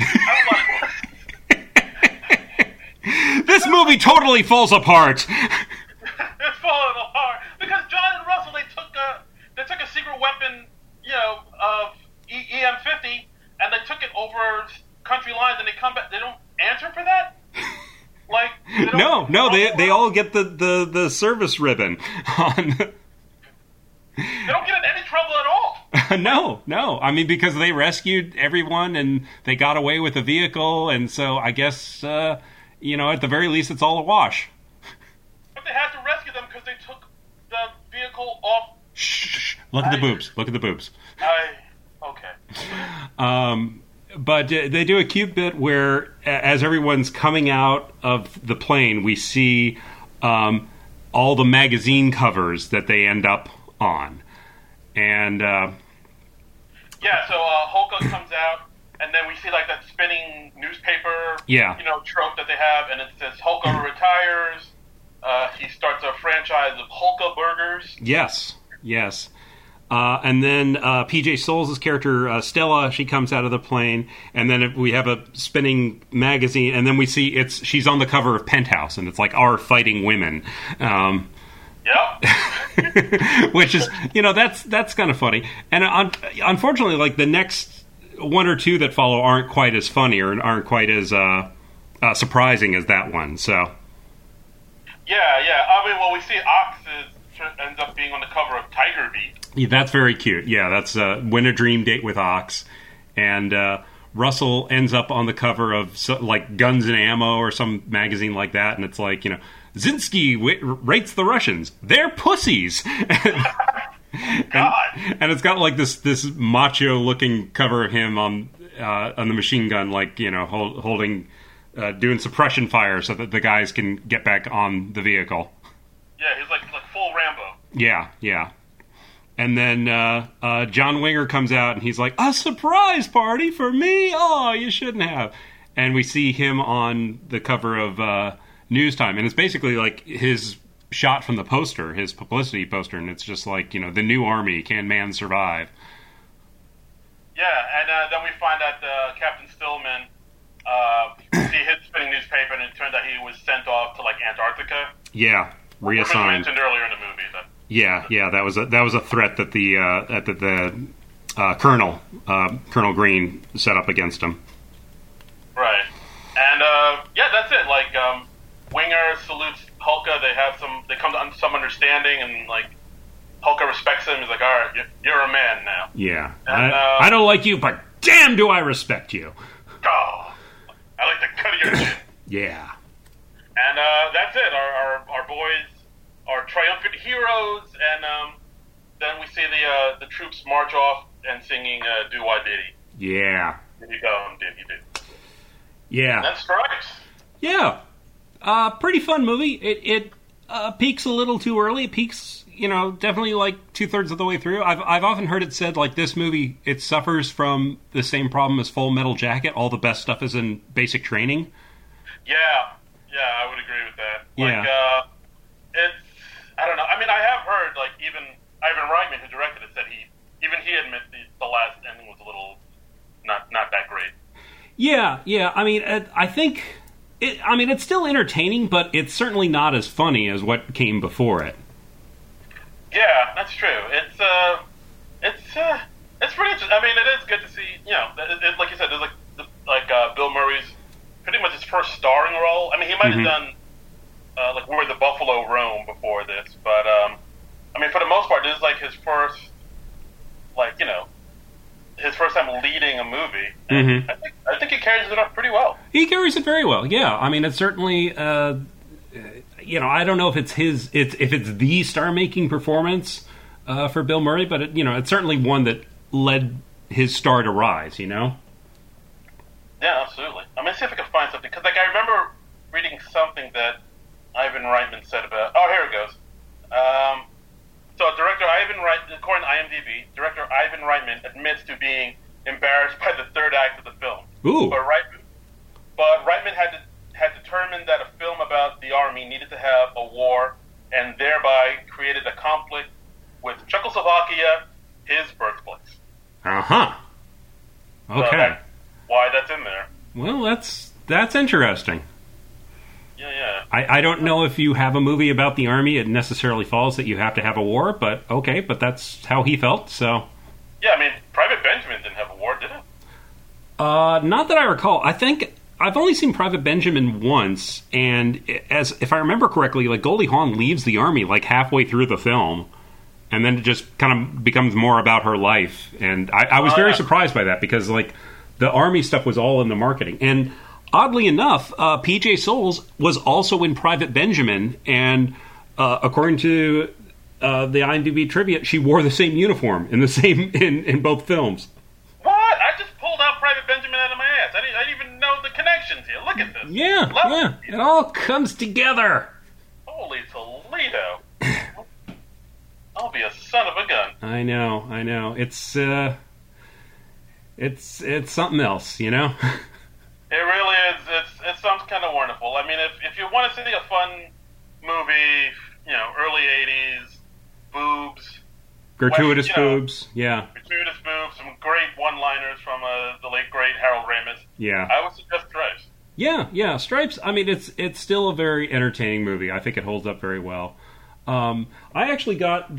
don't know. This movie totally falls apart. It's falling apart because John and Russell, they took a secret weapon, of EM-50, and they took it over country lines, and they come back. They don't answer for that. Like, no, they all get the service ribbon on. They don't get in any trouble at all. No. I mean, because they rescued everyone and they got away with the vehicle, and so I guess at the very least, it's all a wash. But they had to rescue them because they took the vehicle off. Shh! Look at the boobs. Look at the boobs. Okay. But they do a cute bit where, as everyone's coming out of the plane, we see all the magazine covers that they end up on. And so Hulka comes out, and then we see like that spinning newspaper, trope that they have, and it says Hulka retires. He starts a franchise of Hulka burgers. Yes. And then PJ Souls' character, Stella, she comes out of the plane, and then we have a spinning magazine, and then we see she's on the cover of Penthouse, and it's like Our Fighting Women. Which is, that's kind of funny. And unfortunately, like, the next one or two that follow aren't quite as funny or aren't quite as surprising as that one, so. Yeah. I mean, well, we see Ox ends up being on the cover of Tiger Beat. Yeah, that's very cute. Yeah, that's Win a Dream Date with Ox. And Russell ends up on the cover of, like, Guns and Ammo or some magazine like that, and it's like, Zinsky rates the Russians. They're pussies! and it's got, like, this macho-looking cover of him on the machine gun, like, holding... doing suppression fire so that the guys can get back on the vehicle. Yeah, he's like full Rambo. Yeah. And then John Winger comes out and he's like, a surprise party for me? Oh, you shouldn't have. And we see him on the cover of News Time. And it's basically like his shot from the poster, his publicity poster. And it's just like, the new army, can man survive? Yeah, and then we find out Captain Stillman... see his spinning newspaper, and it turned out he was sent off to, like, Antarctica. Yeah, reassigned. Mentioned earlier in the movie. Yeah, that was a threat that the Colonel Green set up against him. Right, and that's it. Like, Winger salutes Hulka. They come to some understanding, and like Hulka respects him. He's like, all right, you're a man now. Yeah, and, I don't like you, but damn, do I respect you. Oh. I like the cut of your chin. Yeah. And that's it. Our boys are triumphant heroes, and then we see the troops march off and singing Do Wah Diddy. Yeah. Did you go? Did you do? Yeah. And that's Stripes. Yeah. Pretty fun movie. It peaks a little too early. It peaks, definitely like 2/3 of the way through. I've often heard it said, like, this movie, it suffers from the same problem as Full Metal Jacket. All the best stuff is in basic training. Yeah, I would agree with that. Like, I don't know. I mean, I have heard, like, even Ivan Reitman, who directed it, said he admits the last ending was a little not that great. Yeah. I mean, I think... it's still entertaining, but it's certainly not as funny as what came before it. Yeah, that's true. It's pretty interesting. I mean, it is good to see. Like you said, there's like like Bill Murray's pretty much his first starring role. I mean, he might have done like Where the Buffalo Roam before this, but I mean, for the most part, this is like his first, like, you know, his first time leading a movie. And I think he carries it up pretty well. He carries it very well. Yeah, I mean, it's certainly, you know, I don't know if it's the star-making performance for Bill Murray, but it's certainly one that led his star to rise. You know. Yeah, absolutely. I'm gonna see if I can find something, because like I remember reading something that Ivan Reitman said about. Oh, here it goes. So director Ivan Reitman, according to IMDb, director Ivan Reitman admits to being embarrassed by the third act of the film. Ooh. But Reitman had determined that a film about the army needed to have a war, and thereby created a conflict with Czechoslovakia, his birthplace. Okay. So that's why that's in there. Well, that's interesting. Yeah. I don't know if you have a movie about the army, it necessarily follows that you have to have a war, but okay, but that's how he felt, so. Yeah, I mean, Private Benjamin didn't have a war, did it? Not that I recall. I think I've only seen Private Benjamin once, and if I remember correctly, like Goldie Hawn leaves the army like halfway through the film, and then it just kind of becomes more about her life, and I was very surprised by that, because like the army stuff was all in the marketing, and oddly enough, P.J. Soles was also in Private Benjamin, and according to the IMDb trivia, she wore the same uniform in both films. What? I just pulled out Private Benjamin out of my ass. I didn't even know the connections here. Look at this. Yeah. It all comes together. Holy Toledo. I'll be a son of a gun. I know. It's something else, you know? It really is. It sounds kind of wonderful. I mean, if you want to see a fun movie, you know, early 80s, boobs. Gratuitous boobs, yeah. Gratuitous boobs, some great one-liners from the late, great Harold Ramis. Yeah. I would suggest Stripes. Yeah, Stripes, I mean, it's still a very entertaining movie. I think it holds up very well. I actually got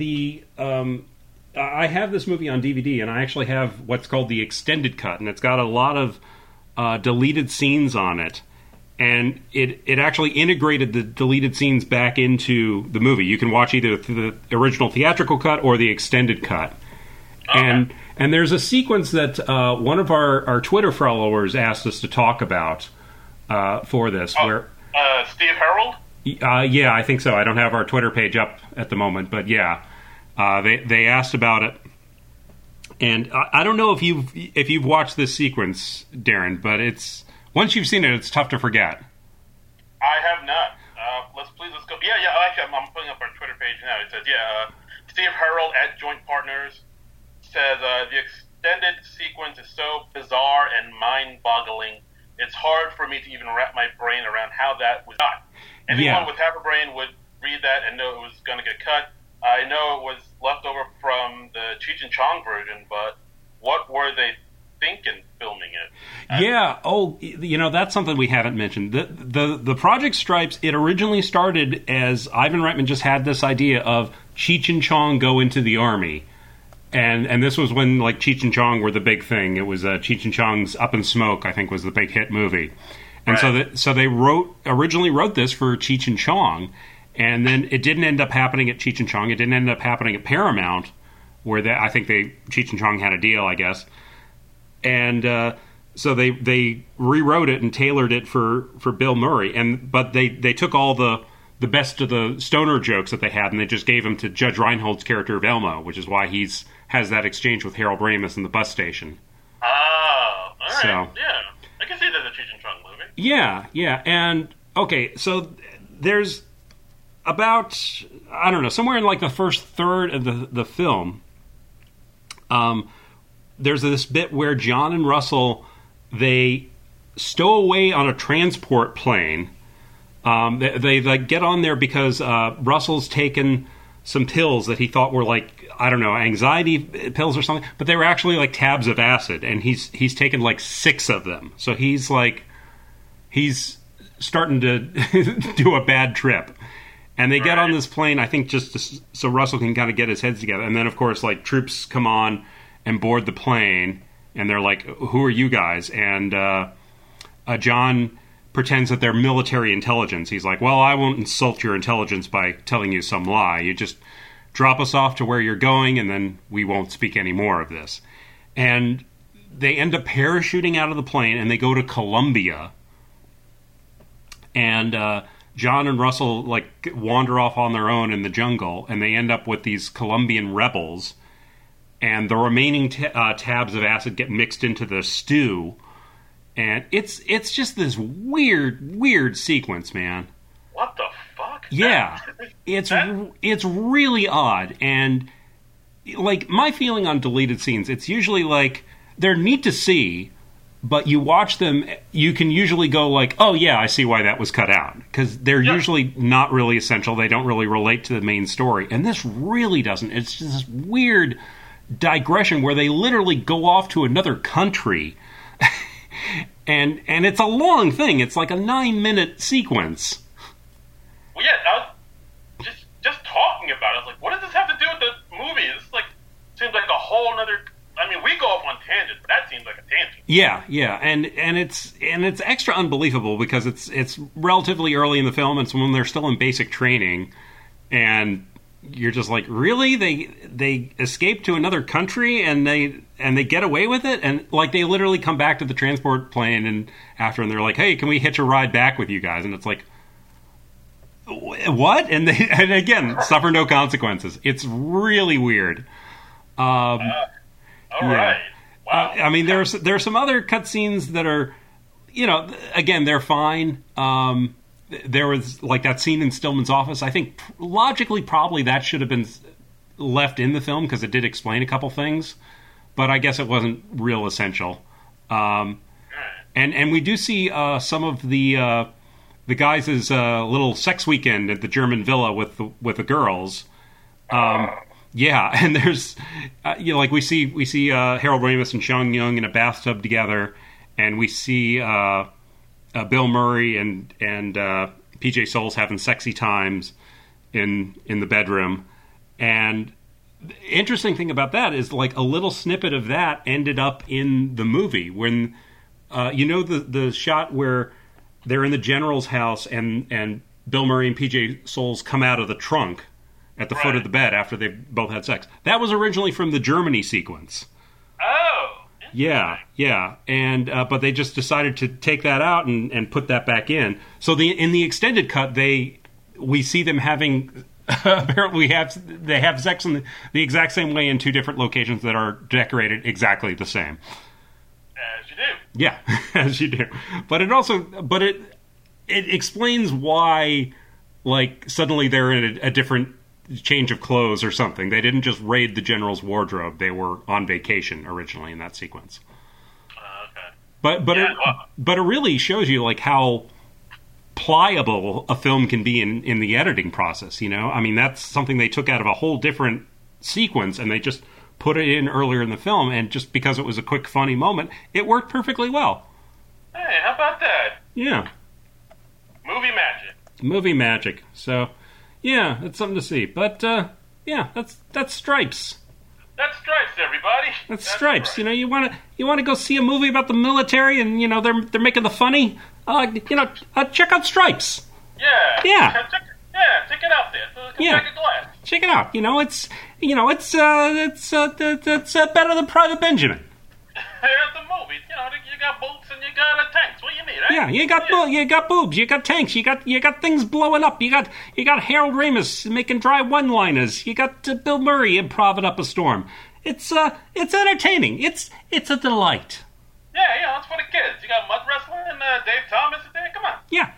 I have this movie on DVD, and I actually have what's called the extended cut, and it's got a lot of deleted scenes on it, and it actually integrated the deleted scenes back into the movie. You can watch either the original theatrical cut or the extended cut. Okay. And there's a sequence that one of our Twitter followers asked us to talk about for this. Where Steve Harold? Yeah, I think so. I don't have our Twitter page up at the moment, but yeah, they asked about it. And I don't know if you've watched this sequence, Darren, but once you've seen it, it's tough to forget. I have not. Let's go. Yeah. Actually, I'm putting up our Twitter page now. It says, Steve Harold at Joint Partners says the extended sequence is so bizarre and mind-boggling. It's hard for me to even wrap my brain around how that was done. Anyone with half a brain would read that and know it was going to get cut. I know it was left over from the Cheech and Chong version, but what were they thinking filming it? Yeah. Oh, that's something we haven't mentioned. The Project Stripes, it originally started as Ivan Reitman just had this idea of Cheech and Chong go into the army. And this was when like Cheech and Chong were the big thing. It was Cheech and Chong's Up in Smoke, I think, was the big hit movie. And so they originally wrote this for Cheech and Chong, and then it didn't end up happening at Cheech and Chong. It didn't end up happening at Paramount, where I think Cheech and Chong had a deal, I guess. And so they rewrote it and tailored it for Bill Murray. But they took all the best of the stoner jokes that they had, and they just gave them to Judge Reinhold's character of Elmo, which is why has that exchange with Harold Ramis in the bus station. Oh, all right. So, yeah. I can see that the Cheech and Chong movie. Yeah. And, okay, so there's about, I don't know, somewhere in like the first third of the film, there's this bit where John and Russell, they stow away on a transport plane. They get on there because Russell's taken some pills that he thought were like, I don't know, anxiety pills or something, but they were actually like tabs of acid, and he's taken like 6 of them. So he's starting to do a bad trip. And they get on this plane, I think, just so Russell can kind of get his head together. And then, of course, like troops come on and board the plane, and they're like, "Who are you guys?" And John pretends that they're military intelligence. He's like, "Well, I won't insult your intelligence by telling you some lie. You just drop us off to where you're going, and then we won't speak any more of this." And they end up parachuting out of the plane, and they go to Colombia. And John and Russell like wander off on their own in the jungle, and they end up with these Colombian rebels. And the remaining tabs of acid get mixed into the stew, and it's just this weird sequence, man. What the fuck? Yeah, it's really odd, and like my feeling on deleted scenes, it's usually like they're neat to see, but you watch them, you can usually go like, oh yeah, I see why that was cut out, because they're usually not really essential. They don't really relate to the main story, and this really doesn't. It's just this weird digression where they literally go off to another country, and it's a long thing. It's like a 9-minute sequence. Well, yeah, I was just talking about it. I was like, what does this have to do with the movie? This like seems like a whole other. I mean, we go off on tangents, but that seems like a tangent. Yeah, and it's extra unbelievable because it's relatively early in the film. It's when they're still in basic training, and you're just like, really? They escape to another country and they get away with it? And like they literally come back to the transport plane and they're like, hey, can we hitch a ride back with you guys? And it's like, what? And again, suffer no consequences. It's really weird. All right. Wow. I mean, there's some other cutscenes that are, again, they're fine. There was like that scene in Stillman's office. I think logically, probably that should have been left in the film because it did explain a couple things, but I guess it wasn't real essential. And we do see some of the guys' little sex weekend at the German villa with the girls. Yeah, and there's like we see Harold Ramis and Sean Young in a bathtub together, and we see Bill Murray and PJ Souls having sexy times in the bedroom. And the interesting thing about that is like a little snippet of that ended up in the movie when the shot where they're in the general's house and Bill Murray and PJ Souls come out of the trunk at the foot of the bed after they've both had sex. That was originally from the Germany sequence. Oh. Yeah, and but they just decided to take that out and put that back in. So in the extended cut, we see them having apparently they have sex in the exact same way in two different locations that are decorated exactly the same. As you do. Yeah, as you do. But it explains why like suddenly they're in a different change of clothes or something. They didn't just raid the general's wardrobe. They were on vacation originally in that sequence. Okay. But it really shows you like how pliable a film can be in the editing process, I mean, that's something they took out of a whole different sequence and they just put it in earlier in the film, and just because it was a quick funny moment, it worked perfectly well. Hey, how about that? Yeah. Movie magic. So yeah, it's something to see. But, yeah, that's Stripes. That's Stripes, everybody. That's Stripes. Right. You want to go see a movie about the military and, they're making the funny? Check out Stripes. Yeah. Check it out there. Check it glass. Check it out. It's better than Private Benjamin. Here's the movie. You got boobs and you got tanks. What do you need, eh? Yeah, you got boobs, you got tanks, you got things blowing up. You got Harold Ramis making dry one-liners. You got Bill Murray improving up a storm. It's entertaining. It's a delight. Yeah, it's for the kids. You got Mud Wrestling and Dave Thomas in there. Come on.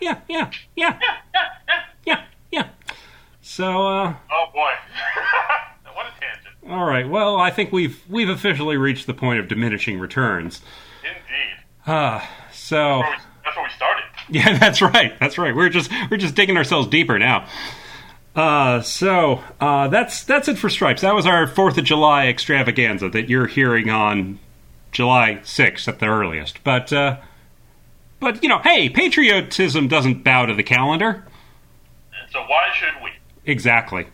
Yeah. So. Oh boy. What a tangent. All right. Well, I think we've officially reached the point of diminishing returns. Indeed. So that's where we started. Yeah, that's right. We're just digging ourselves deeper now. So that's it for Stripes. That was our 4th of July extravaganza that you're hearing on July 6th at the earliest. But hey, patriotism doesn't bow to the calendar. So why should we? Exactly.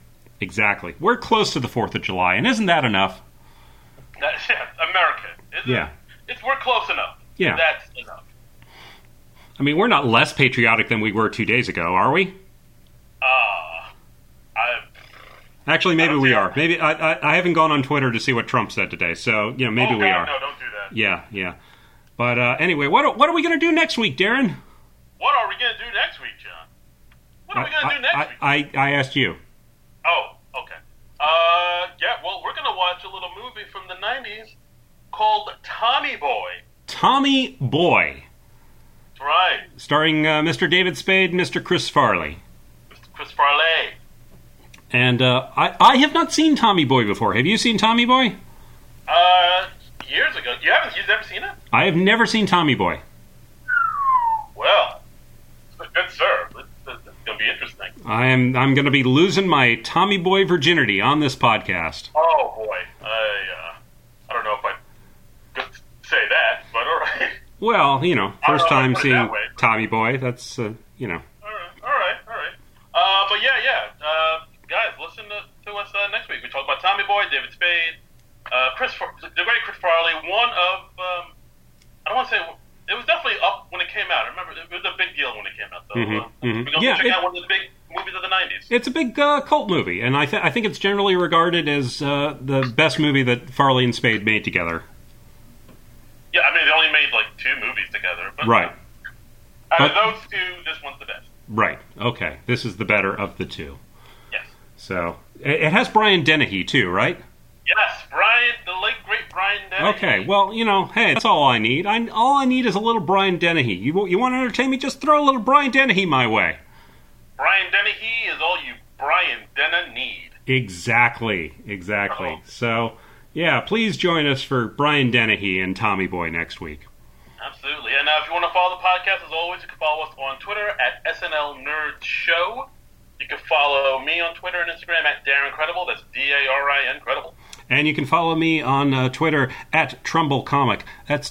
We're close to the 4th of July, and isn't that enough? America. Isn't it? we're close enough. Yeah. That's enough. I mean, we're not less patriotic than we were 2 days ago, are we? Actually, maybe we are. Maybe I haven't gone on Twitter to see what Trump said today, so maybe we are. No, don't do that. Yeah. But anyway, what are we going to do next week, Darren? What are we going to do next week, John? What are we going to do next week? I asked you. Oh, okay. Well, we're going to watch a little movie from the 90s called Tommy Boy. Tommy Boy. That's right. Starring Mr. David Spade and Mr. Chris Farley. Mr. Chris Farley. And I have not seen Tommy Boy before. Have you seen Tommy Boy? Years ago. You've never seen it? I have never seen Tommy Boy. Well, good sir. It's going to be interesting. I'm going to be losing my Tommy Boy virginity on this podcast. Oh boy, I don't know if I could say that, but all right. Well, first time seeing Tommy Boy. That's All right. But guys, listen to us next week. We talk about Tommy Boy, David Spade, the great Chris Farley. One of I don't want to say it was definitely up when it came out. I remember it was a big deal when it came out. So we're going to check out one of the big movies of the 90s. It's a big cult movie, and I think it's generally regarded as the best movie that Farley and Spade made together. Yeah, I mean they only made like 2 movies together, but right. Out of those 2, this one's the best. Right. Okay. This is the better of the 2. Yes. So it has Brian Dennehy too, right? Yes, the late great Brian Dennehy. Okay, well, hey, that's all I need. All I need is a little Brian Dennehy. You want to entertain me? Just throw a little Brian Dennehy my way. Brian Dennehy is all you Brian Dennehy need. Exactly. Uh-oh. So, yeah, please join us for Brian Dennehy and Tommy Boy next week. Absolutely. And if you want to follow the podcast, as always, you can follow us on Twitter at SNL Nerd Show. You can follow me on Twitter and Instagram at Darren Credible. That's DARIN Credible. And you can follow me on Twitter at Trumbull Comic. That's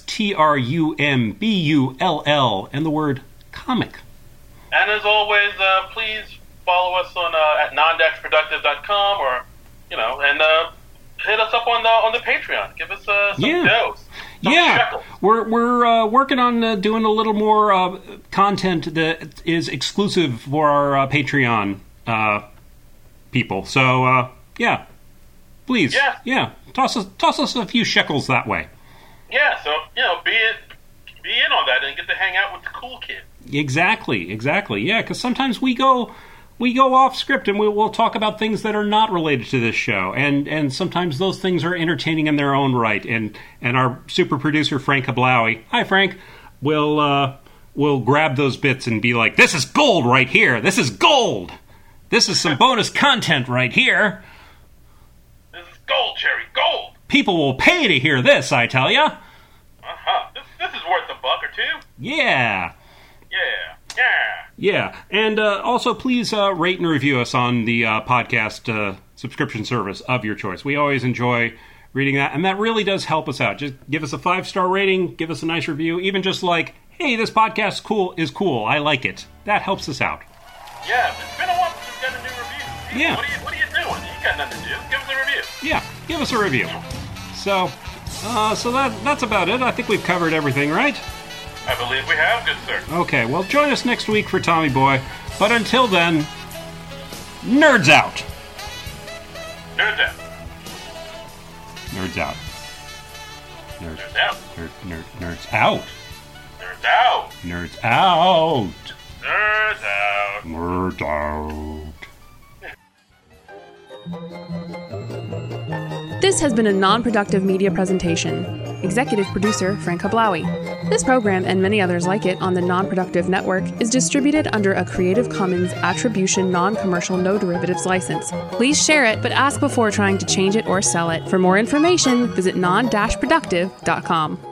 TRUMBULL and the word comic. And as always, please follow us on at non-productive.com or and hit us up on the Patreon. Give us some dose. Yeah, we're working on doing a little more content that is exclusive for our Patreon people. So please, toss us a few shekels that way. Yeah, so be in on that and get to hang out with the cool kids. Exactly. Yeah, because sometimes we go off script and we'll talk about things that are not related to this show, and sometimes those things are entertaining in their own right. And our super producer Frank Hablawi, hi Frank, will grab those bits and be like, "This is gold right here. This is gold. This is some bonus content right here. This is gold, Cherry, gold. People will pay to hear this, I tell ya." This is worth $1 or $2. Yeah. Yeah. And also, please rate and review us on the podcast subscription service of your choice. We always enjoy reading that, and that really does help us out. Just give us a 5-star rating, give us a nice review, even just like, "Hey, this podcast is cool. I like it." That helps us out. Yeah, it's been a while since we've got a new review. Yeah. What are you doing? You got nothing to do. Give us a review. Yeah, give us a review. So that's about it. I think we've covered everything, right? I believe we have, good sir. Okay, well, join us next week for Tommy Boy. But until then, nerds out. Nerds out. Nerds out. Nerds out. Nerds out. Nerds out. Nerds out. Nerds out. Nerds out. This has been a non-productive media presentation. Executive producer Frank Hablawi. This program and many others like it on the Non-Productive Network is distributed under a Creative Commons Attribution Non-Commercial No Derivatives license. Please share it, but ask before trying to change it or sell it. For more information, visit non-productive.com.